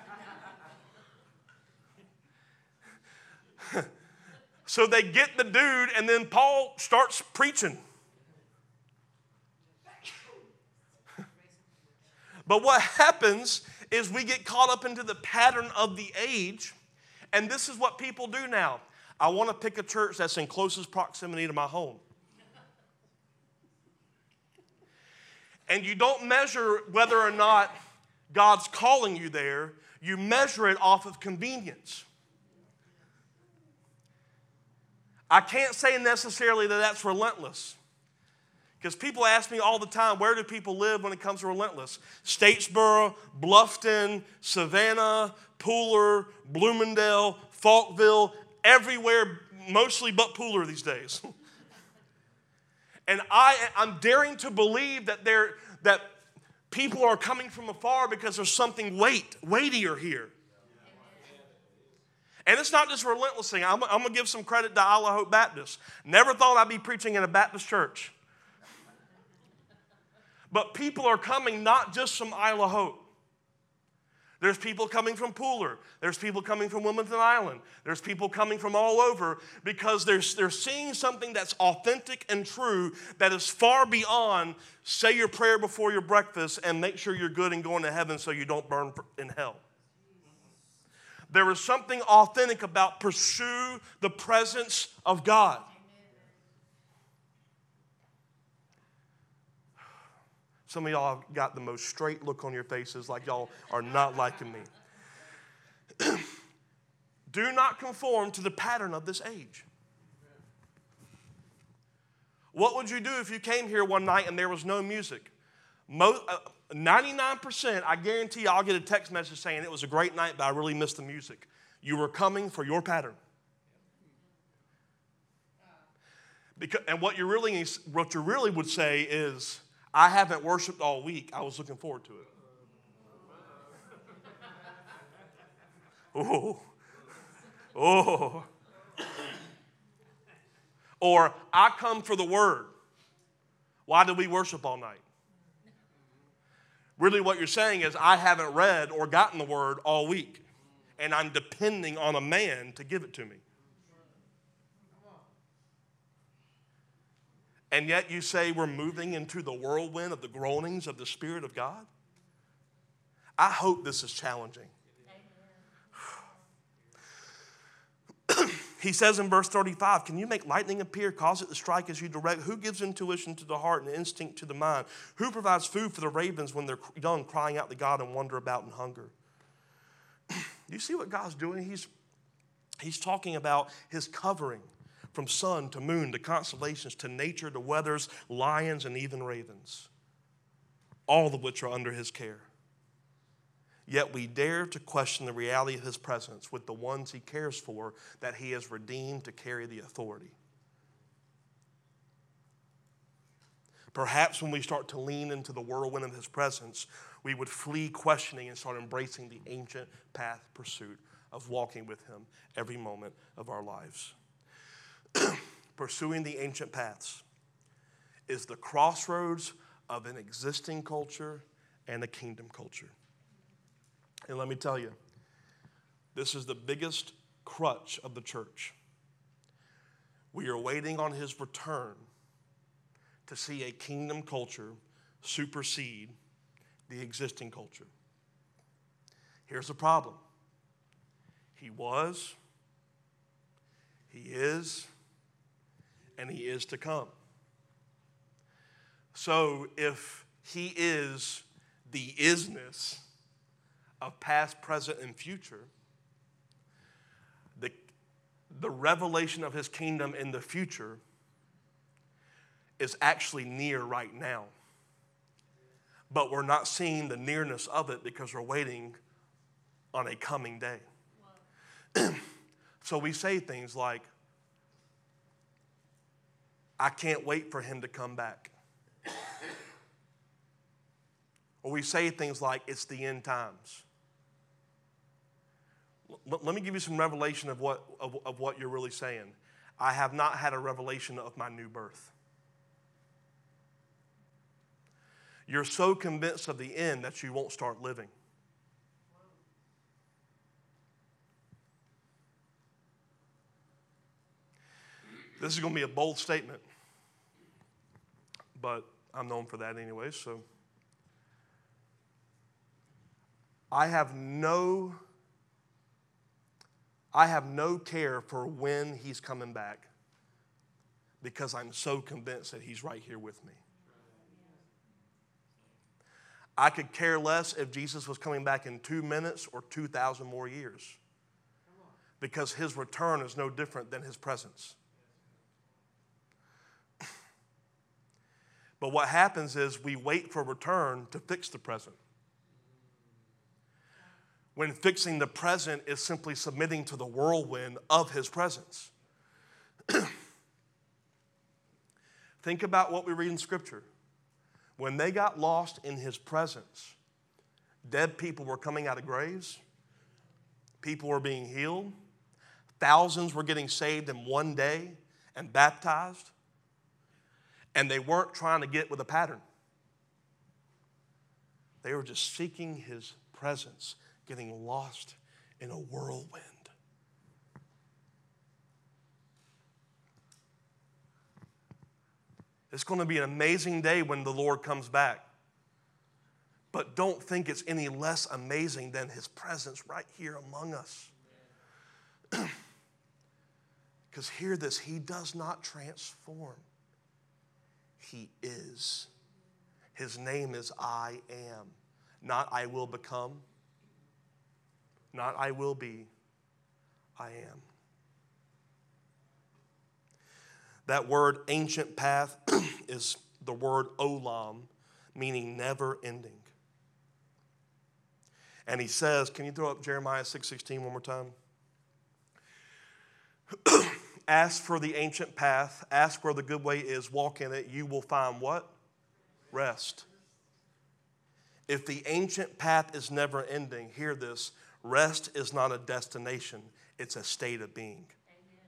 Speaker 1: So they get the dude, and then Paul starts preaching. But what happens is we get caught up into the pattern of the age, and this is what people do now. I want to pick a church that's in closest proximity to my home. And you don't measure whether or not God's calling you there. You measure it off of convenience. I can't say necessarily that that's Relentless. Because people ask me all the time, where do people live when it comes to Relentless? Statesboro, Bluffton, Savannah, Pooler, Bloomingdale, Falkville, everywhere, mostly but Pooler these days. And I'm daring to believe that people are coming from afar because there's something weightier here. And it's not just a Relentless thing. I'm going to give some credit to Isle of Hope Baptist. Never thought I'd be preaching in a Baptist church. But people are coming not just from Isle of Hope. There's people coming from Pooler. There's people coming from Wilmington Island. There's people coming from all over because they're seeing something that's authentic and true that is far beyond say your prayer before your breakfast and make sure you're good and going to heaven so you don't burn in hell. There is something authentic about pursue the presence of God. Some of y'all have got the most straight look on your faces like y'all are not liking me. Do not conform to the pattern of this age. What would you do if you came here one night and there was no music? 99%, I guarantee you, I'll get a text message saying it was a great night, but I really missed the music. You were coming for your pattern. And what you really would say is, I haven't worshiped all week. I was looking forward to it. Oh. Or, I come for the word. Why did we worship all night? Really what you're saying is, I haven't read or gotten the word all week. And I'm depending on a man to give it to me. And yet you say we're moving into the whirlwind of the groanings of the Spirit of God? I hope this is challenging. He says in verse 35, can you make lightning appear, cause it to strike as you direct? Who gives intuition to the heart and instinct to the mind? Who provides food for the ravens when they're young, crying out to God and wander about in hunger? You see what God's doing? He's talking about his covering from sun to moon to constellations to nature to weathers, lions, and even ravens, all of which are under his care. Yet we dare to question the reality of his presence with the ones he cares for, that he has redeemed to carry the authority. Perhaps when we start to lean into the whirlwind of his presence, we would flee questioning and start embracing the ancient path pursuit of walking with him every moment of our lives. Pursuing the ancient paths is the crossroads of an existing culture and a kingdom culture. And let me tell you, this is the biggest crutch of the church. We are waiting on his return to see a kingdom culture supersede the existing culture. Here's the problem. He was, he is, and he is to come. So if he is the isness of past, present, and future, the revelation of his kingdom in the future is actually near right now. But we're not seeing the nearness of it because we're waiting on a coming day. So we say things like, I can't wait for him to come back. Or we say things like, it's the end times. Let me give you some revelation of what you're really saying. I have not had a revelation of my new birth. You're so convinced of the end that you won't start living. This is going to be a bold statement, but I'm known for that anyway, so. I have no care for when he's coming back because I'm so convinced that he's right here with me. I could care less if Jesus was coming back in 2 minutes or 2,000 more years because his return is no different than his presence. But what happens is we wait for return to fix the present. When fixing the present is simply submitting to the whirlwind of his presence. Think about what we read in Scripture. When they got lost in his presence, dead people were coming out of graves. People were being healed. Thousands were getting saved in one day and baptized. And they weren't trying to get with a pattern. They were just seeking his presence, getting lost in a whirlwind. It's going to be an amazing day when the Lord comes back. But don't think it's any less amazing than his presence right here among us. Because hear this, he does not transform. He is. His name is I am. Not I will become. Not I will be. I am. That word ancient path is the word olam, meaning never ending. And he says, can you throw up Jeremiah 6:16 one more time? Ask for the ancient path. Ask where the good way is. Walk in it. You will find what? Rest. If the ancient path is never ending, hear this. Rest is not a destination. It's a state of being. Amen.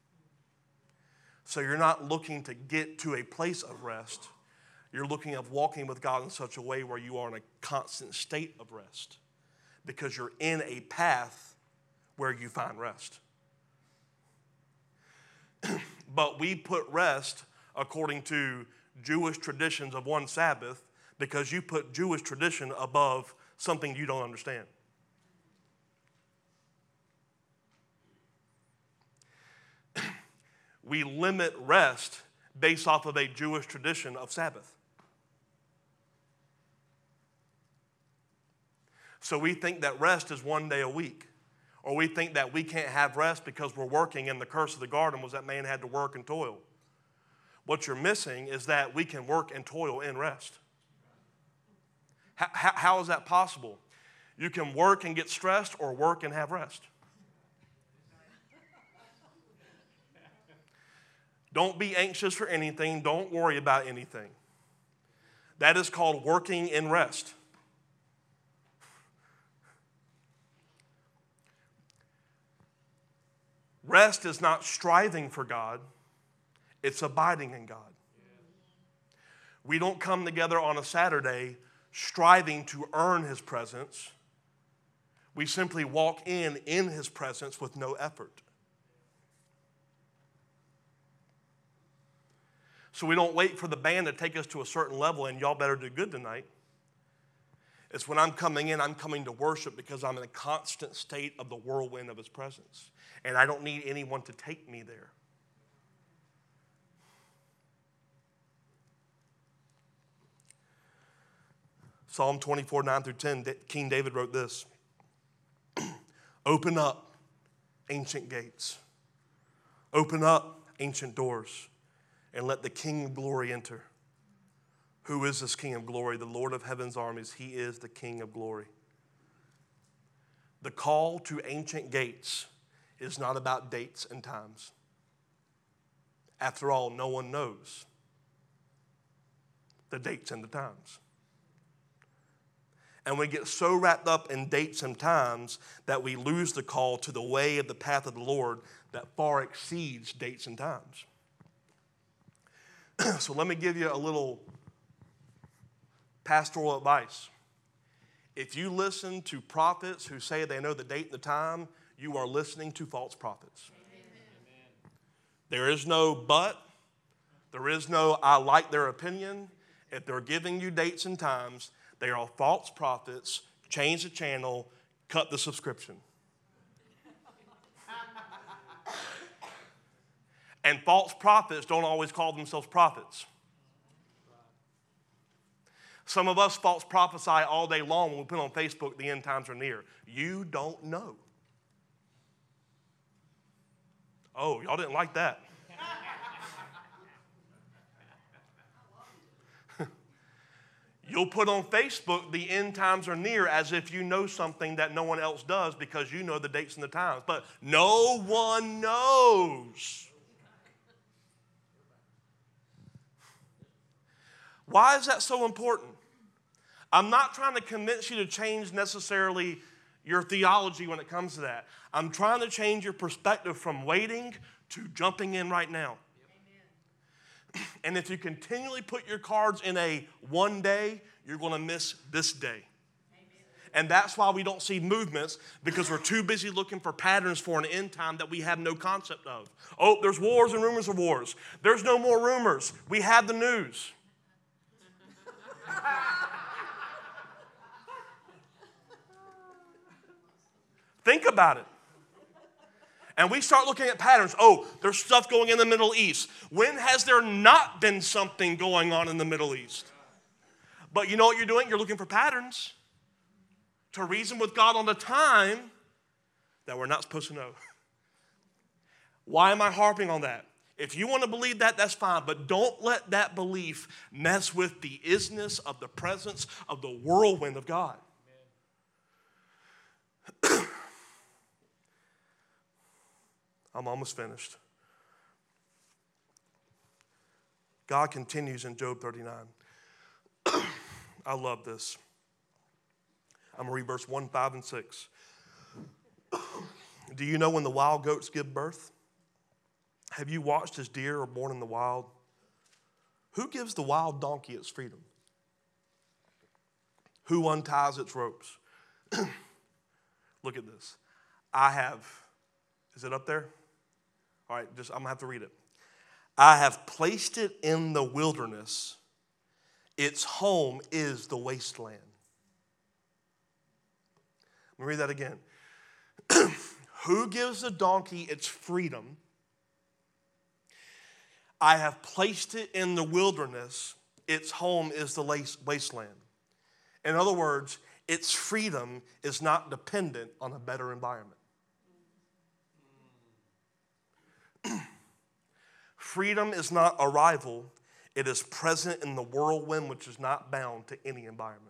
Speaker 1: So you're not looking to get to a place of rest. You're looking at walking with God in such a way where you are in a constant state of rest because you're in a path where you find rest. But we put rest according to Jewish traditions of one Sabbath because you put Jewish tradition above something you don't understand. We limit rest based off of a Jewish tradition of Sabbath. So we think that rest is one day a week. Or we think that we can't have rest because we're working, and the curse of the garden was that man had to work and toil. What you're missing is that we can work and toil in rest. How is that possible? You can work and get stressed or work and have rest. Don't be anxious for anything. Don't worry about anything. That is called working in rest. Rest is not striving for God, it's abiding in God. We don't come together on a Saturday striving to earn his presence. We simply walk in his presence with no effort. So we don't wait for the band to take us to a certain level and y'all better do good tonight. It's when I'm coming in, I'm coming to worship because I'm in a constant state of the whirlwind of his presence. And I don't need anyone to take me there. Psalm 24, 9 through 10, King David wrote this. Open up, ancient gates. Open up, ancient doors, and let the King of glory enter. Who is this King of glory? The Lord of heaven's armies. He is the King of glory. The call to ancient gates is not about dates and times. After all, no one knows the dates and the times. And we get so wrapped up in dates and times that we lose the call to the way of the path of the Lord that far exceeds dates and times. So let me give you a little pastoral advice. If you listen to prophets who say they know the date and the time, you are listening to false prophets. Amen. There is no but. There is no I like their opinion. If they're giving you dates and times, they are false prophets. Change the channel, cut the subscription. And false prophets don't always call themselves prophets. Some of us false prophesy all day long when we put on Facebook, the end times are near. You don't know. Oh, y'all didn't like that. You'll put on Facebook, the end times are near, as if you know something that no one else does because you know the dates and the times. But no one knows. Why is that so important? I'm not trying to convince you to change necessarily your theology when it comes to that. I'm trying to change your perspective from waiting to jumping in right now. Amen. And if you continually put your cards in a one day, you're going to miss this day. Amen. And that's why we don't see movements, because we're too busy looking for patterns for an end time that we have no concept of. Oh, there's wars and rumors of wars. There's no more rumors. We have the news. Think about it. And we start looking at patterns. Oh, there's stuff going in the Middle East. When has there not been something going on in the Middle East? But you know what you're doing? You're looking for patterns to reason with God on the time that we're not supposed to know. Why am I harping on that? If you want to believe that, that's fine. But don't let that belief mess with the isness of the presence of the whirlwind of God. I'm almost finished. God continues in Job 39. I love this. I'm going to read verse 1, 5, and 6. Do you know when the wild goats give birth? Have you watched as deer are born in the wild? Who gives the wild donkey its freedom? Who unties its ropes? Look at this. Is it up there? All right, I'm going to have to read it. I have placed it in the wilderness. Its home is the wasteland. Let me read that again. Who gives the donkey its freedom? I have placed it in the wilderness. Its home is the wasteland. In other words, its freedom is not dependent on a better environment. Freedom is not a rival. It is present in the whirlwind, which is not bound to any environment.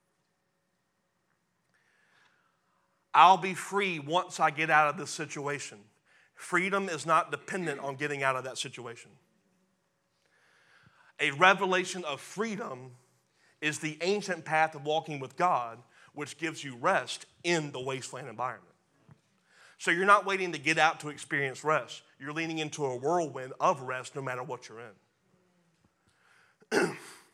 Speaker 1: I'll be free once I get out of this situation. Freedom is not dependent on getting out of that situation. A revelation of freedom is the ancient path of walking with God, which gives you rest in the wasteland environment. So you're not waiting to get out to experience rest. You're leaning into a whirlwind of rest no matter what you're in.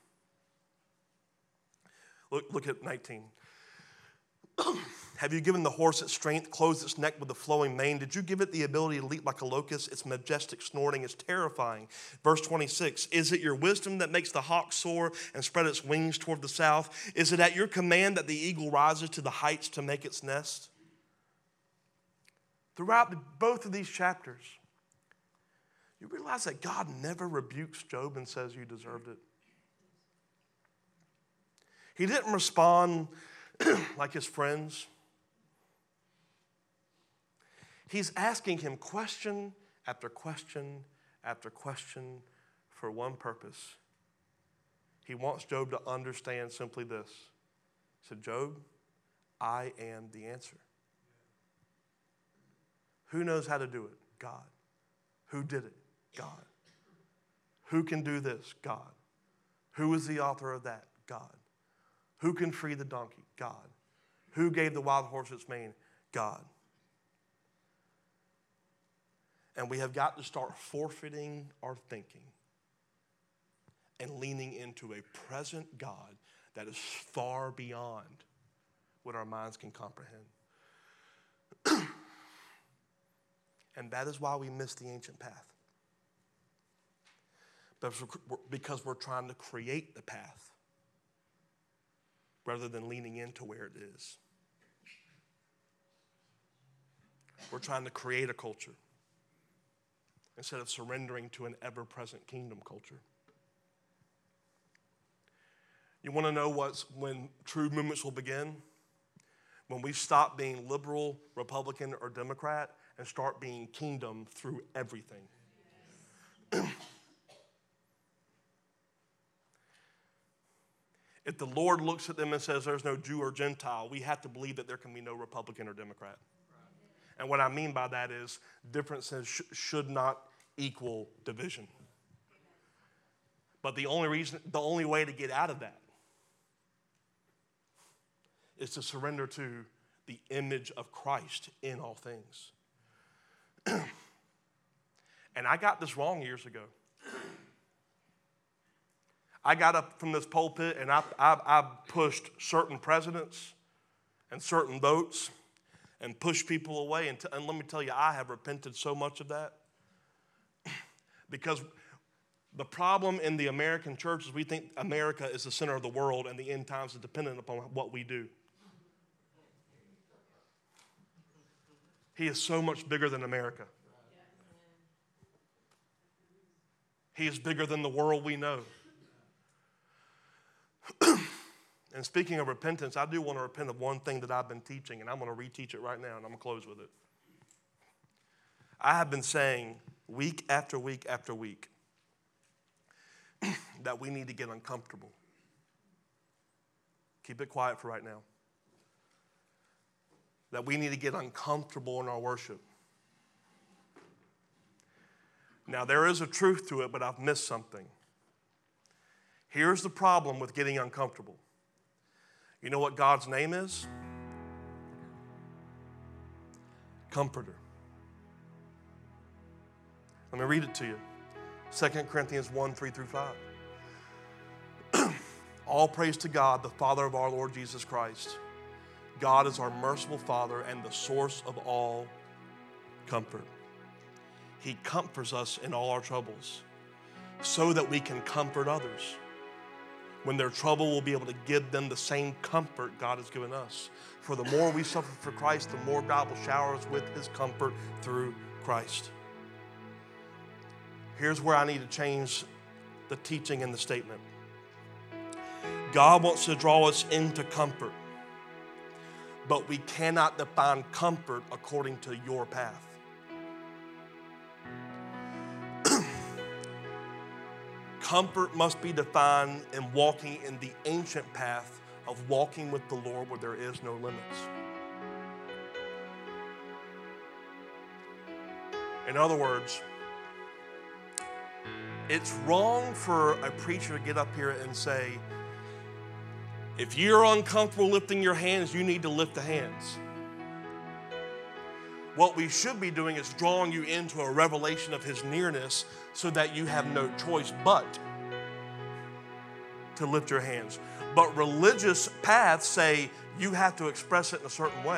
Speaker 1: Look at 19. Have you given the horse its strength, clothed its neck with the flowing mane? Did you give it the ability to leap like a locust? Its majestic snorting is terrifying. Verse 26, is it your wisdom that makes the hawk soar and spread its wings toward the south? Is it at your command that the eagle rises to the heights to make its nest? Throughout both of these chapters, you realize that God never rebukes Job and says you deserved it. He didn't respond like his friends. He's asking him question after question after question for one purpose. He wants Job to understand simply this. He said, Job, I am the answer. Who knows how to do it? God. Who did it? God. Who can do this? God. Who is the author of that? God. Who can free the donkey? God. Who gave the wild horse its mane? God. And we have got to start forfeiting our thinking and leaning into a present God that is far beyond what our minds can comprehend. And that is why we miss the ancient path. Because we're trying to create the path rather than leaning into where it is. We're trying to create a culture instead of surrendering to an ever-present kingdom culture. You want to know when true movements will begin? When we stop being liberal, Republican, or Democrat and start being kingdom through everything. If the Lord looks at them and says there's no Jew or Gentile, we have to believe that there can be no Republican or Democrat. And what I mean by that is differences should not equal division. But the only way to get out of that is to surrender to the image of Christ in all things. And I got this wrong years ago. I got up from this pulpit and I pushed certain presidents and certain votes and pushed people away. And let me tell you, I have repented so much of that. Because the problem in the American church is we think America is the center of the world and the end times is dependent upon what we do. He is so much bigger than America. He is bigger than the world we know. And speaking of repentance, I do want to repent of one thing that I've been teaching, and I'm going to reteach it right now, and I'm going to close with it. I have been saying week after week after week that we need to get uncomfortable. Keep it quiet for right now. That we need to get uncomfortable in our worship. Now, there is a truth to it, but I've missed something. Here's the problem with getting uncomfortable. You know what God's name is? Comforter. Let me read it to you. 2 Corinthians 1, 3 through 5. All praise to God, the Father of our Lord Jesus Christ. God is our merciful Father and the source of all comfort. He comforts us in all our troubles so that we can comfort others. When they're trouble, we'll be able to give them the same comfort God has given us. For the more we suffer for Christ, the more God will shower us with his comfort through Christ. Here's where I need to change the teaching and the statement. God wants to draw us into comfort, but we cannot define comfort according to your path. Comfort must be defined in walking in the ancient path of walking with the Lord where there is no limits. In other words, it's wrong for a preacher to get up here and say, If you're uncomfortable lifting your hands, you need to lift the hands. What we should be doing is drawing you into a revelation of his nearness so that you have no choice but to lift your hands. But religious paths say you have to express it in a certain way.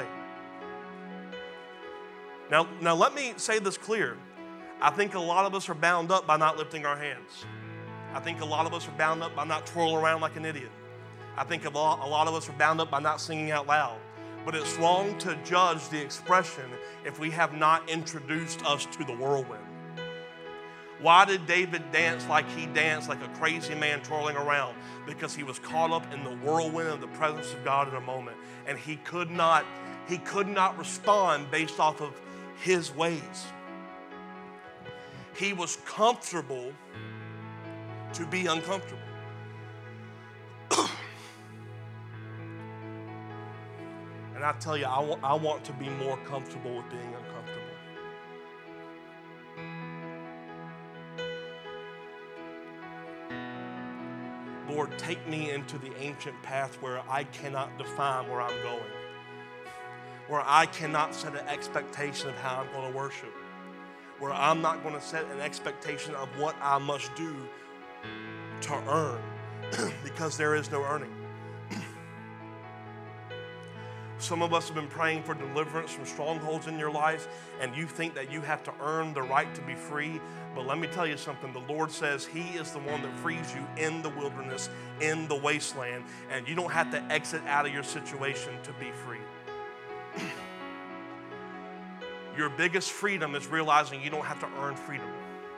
Speaker 1: Now let me say this clear. I think a lot of us are bound up by not lifting our hands. I think a lot of us are bound up by not twirling around like an idiot. I think a lot of us are bound up by not singing out loud. But it's wrong to judge the expression if we have not introduced us to the whirlwind. Why did David dance like he danced, like a crazy man twirling around? Because he was caught up in the whirlwind of the presence of God in a moment. And he could not respond based off of his ways. He was comfortable to be uncomfortable. And I tell you, I want to be more comfortable with being uncomfortable. Lord, take me into the ancient path where I cannot define where I'm going, where I cannot set an expectation of how I'm going to worship, where I'm not going to set an expectation of what I must do to earn, because there is no earning. Some of us have been praying for deliverance from strongholds in your life, and you think that you have to earn the right to be free. But let me tell you something. The Lord says he is the one that frees you in the wilderness, in the wasteland, and you don't have to exit out of your situation to be free. Your biggest freedom is realizing you don't have to earn freedom.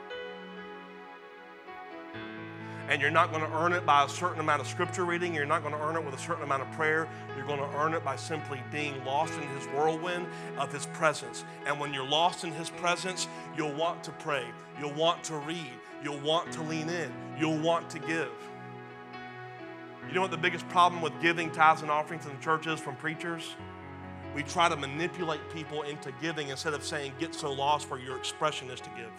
Speaker 1: And you're not going to earn it by a certain amount of scripture reading. You're not going to earn it with a certain amount of prayer. You're going to earn it by simply being lost in his whirlwind of his presence. And when you're lost in his presence, you'll want to pray. You'll want to read. You'll want to lean in. You'll want to give. You know what the biggest problem with giving tithes and offerings in the church is from preachers? We try to manipulate people into giving instead of saying, get so lost where your expression is to give.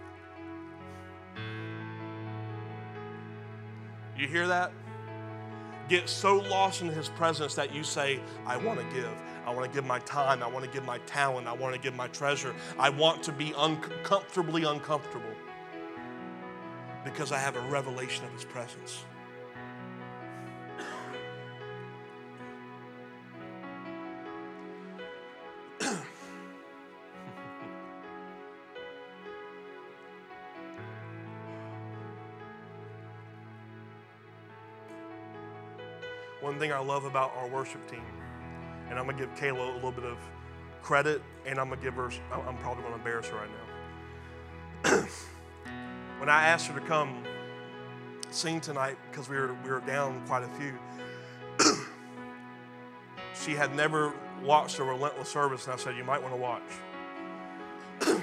Speaker 1: You hear that? Get so lost in his presence that you say, I want to give. I want to give my time. I want to give my talent. I want to give my treasure. I want to be uncomfortably uncomfortable because I have a revelation of his presence. One thing I love about our worship team, and I'm going to give Kayla a little bit of credit, and I'm probably going to embarrass her right now. When I asked her to come sing tonight, because we were down quite a few, she had never watched a Relentless service, and I said, you might want to watch.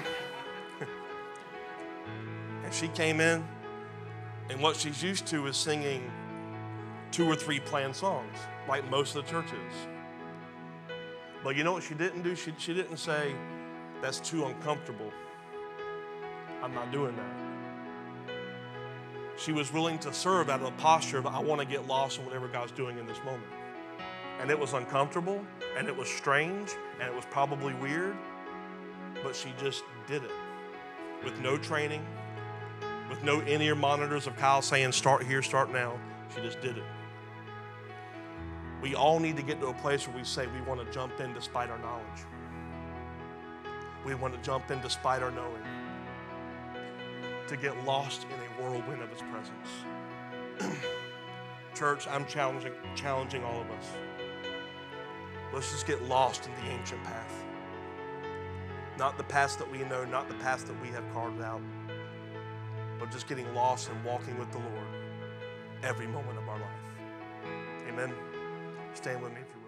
Speaker 1: And she came in, and what she's used to is singing 2 or 3 planned songs, like most of the churches. But you know what she didn't do? She didn't say, that's too uncomfortable. I'm not doing that. She was willing to serve out of a posture of, I want to get lost in whatever God's doing in this moment. And it was uncomfortable, and it was strange, and it was probably weird, but she just did it with no training, with no in-ear monitors of Kyle saying, start here, start now. She just did it. We all need to get to a place where we say we want to jump in despite our knowledge. We want to jump in despite our knowing. To get lost in a whirlwind of his presence. Church, I'm challenging all of us. Let's just get lost in the ancient path. Not the path that we know, not the path that we have carved out, but just getting lost and walking with the Lord every moment of our life. Amen. Stand with me if you will.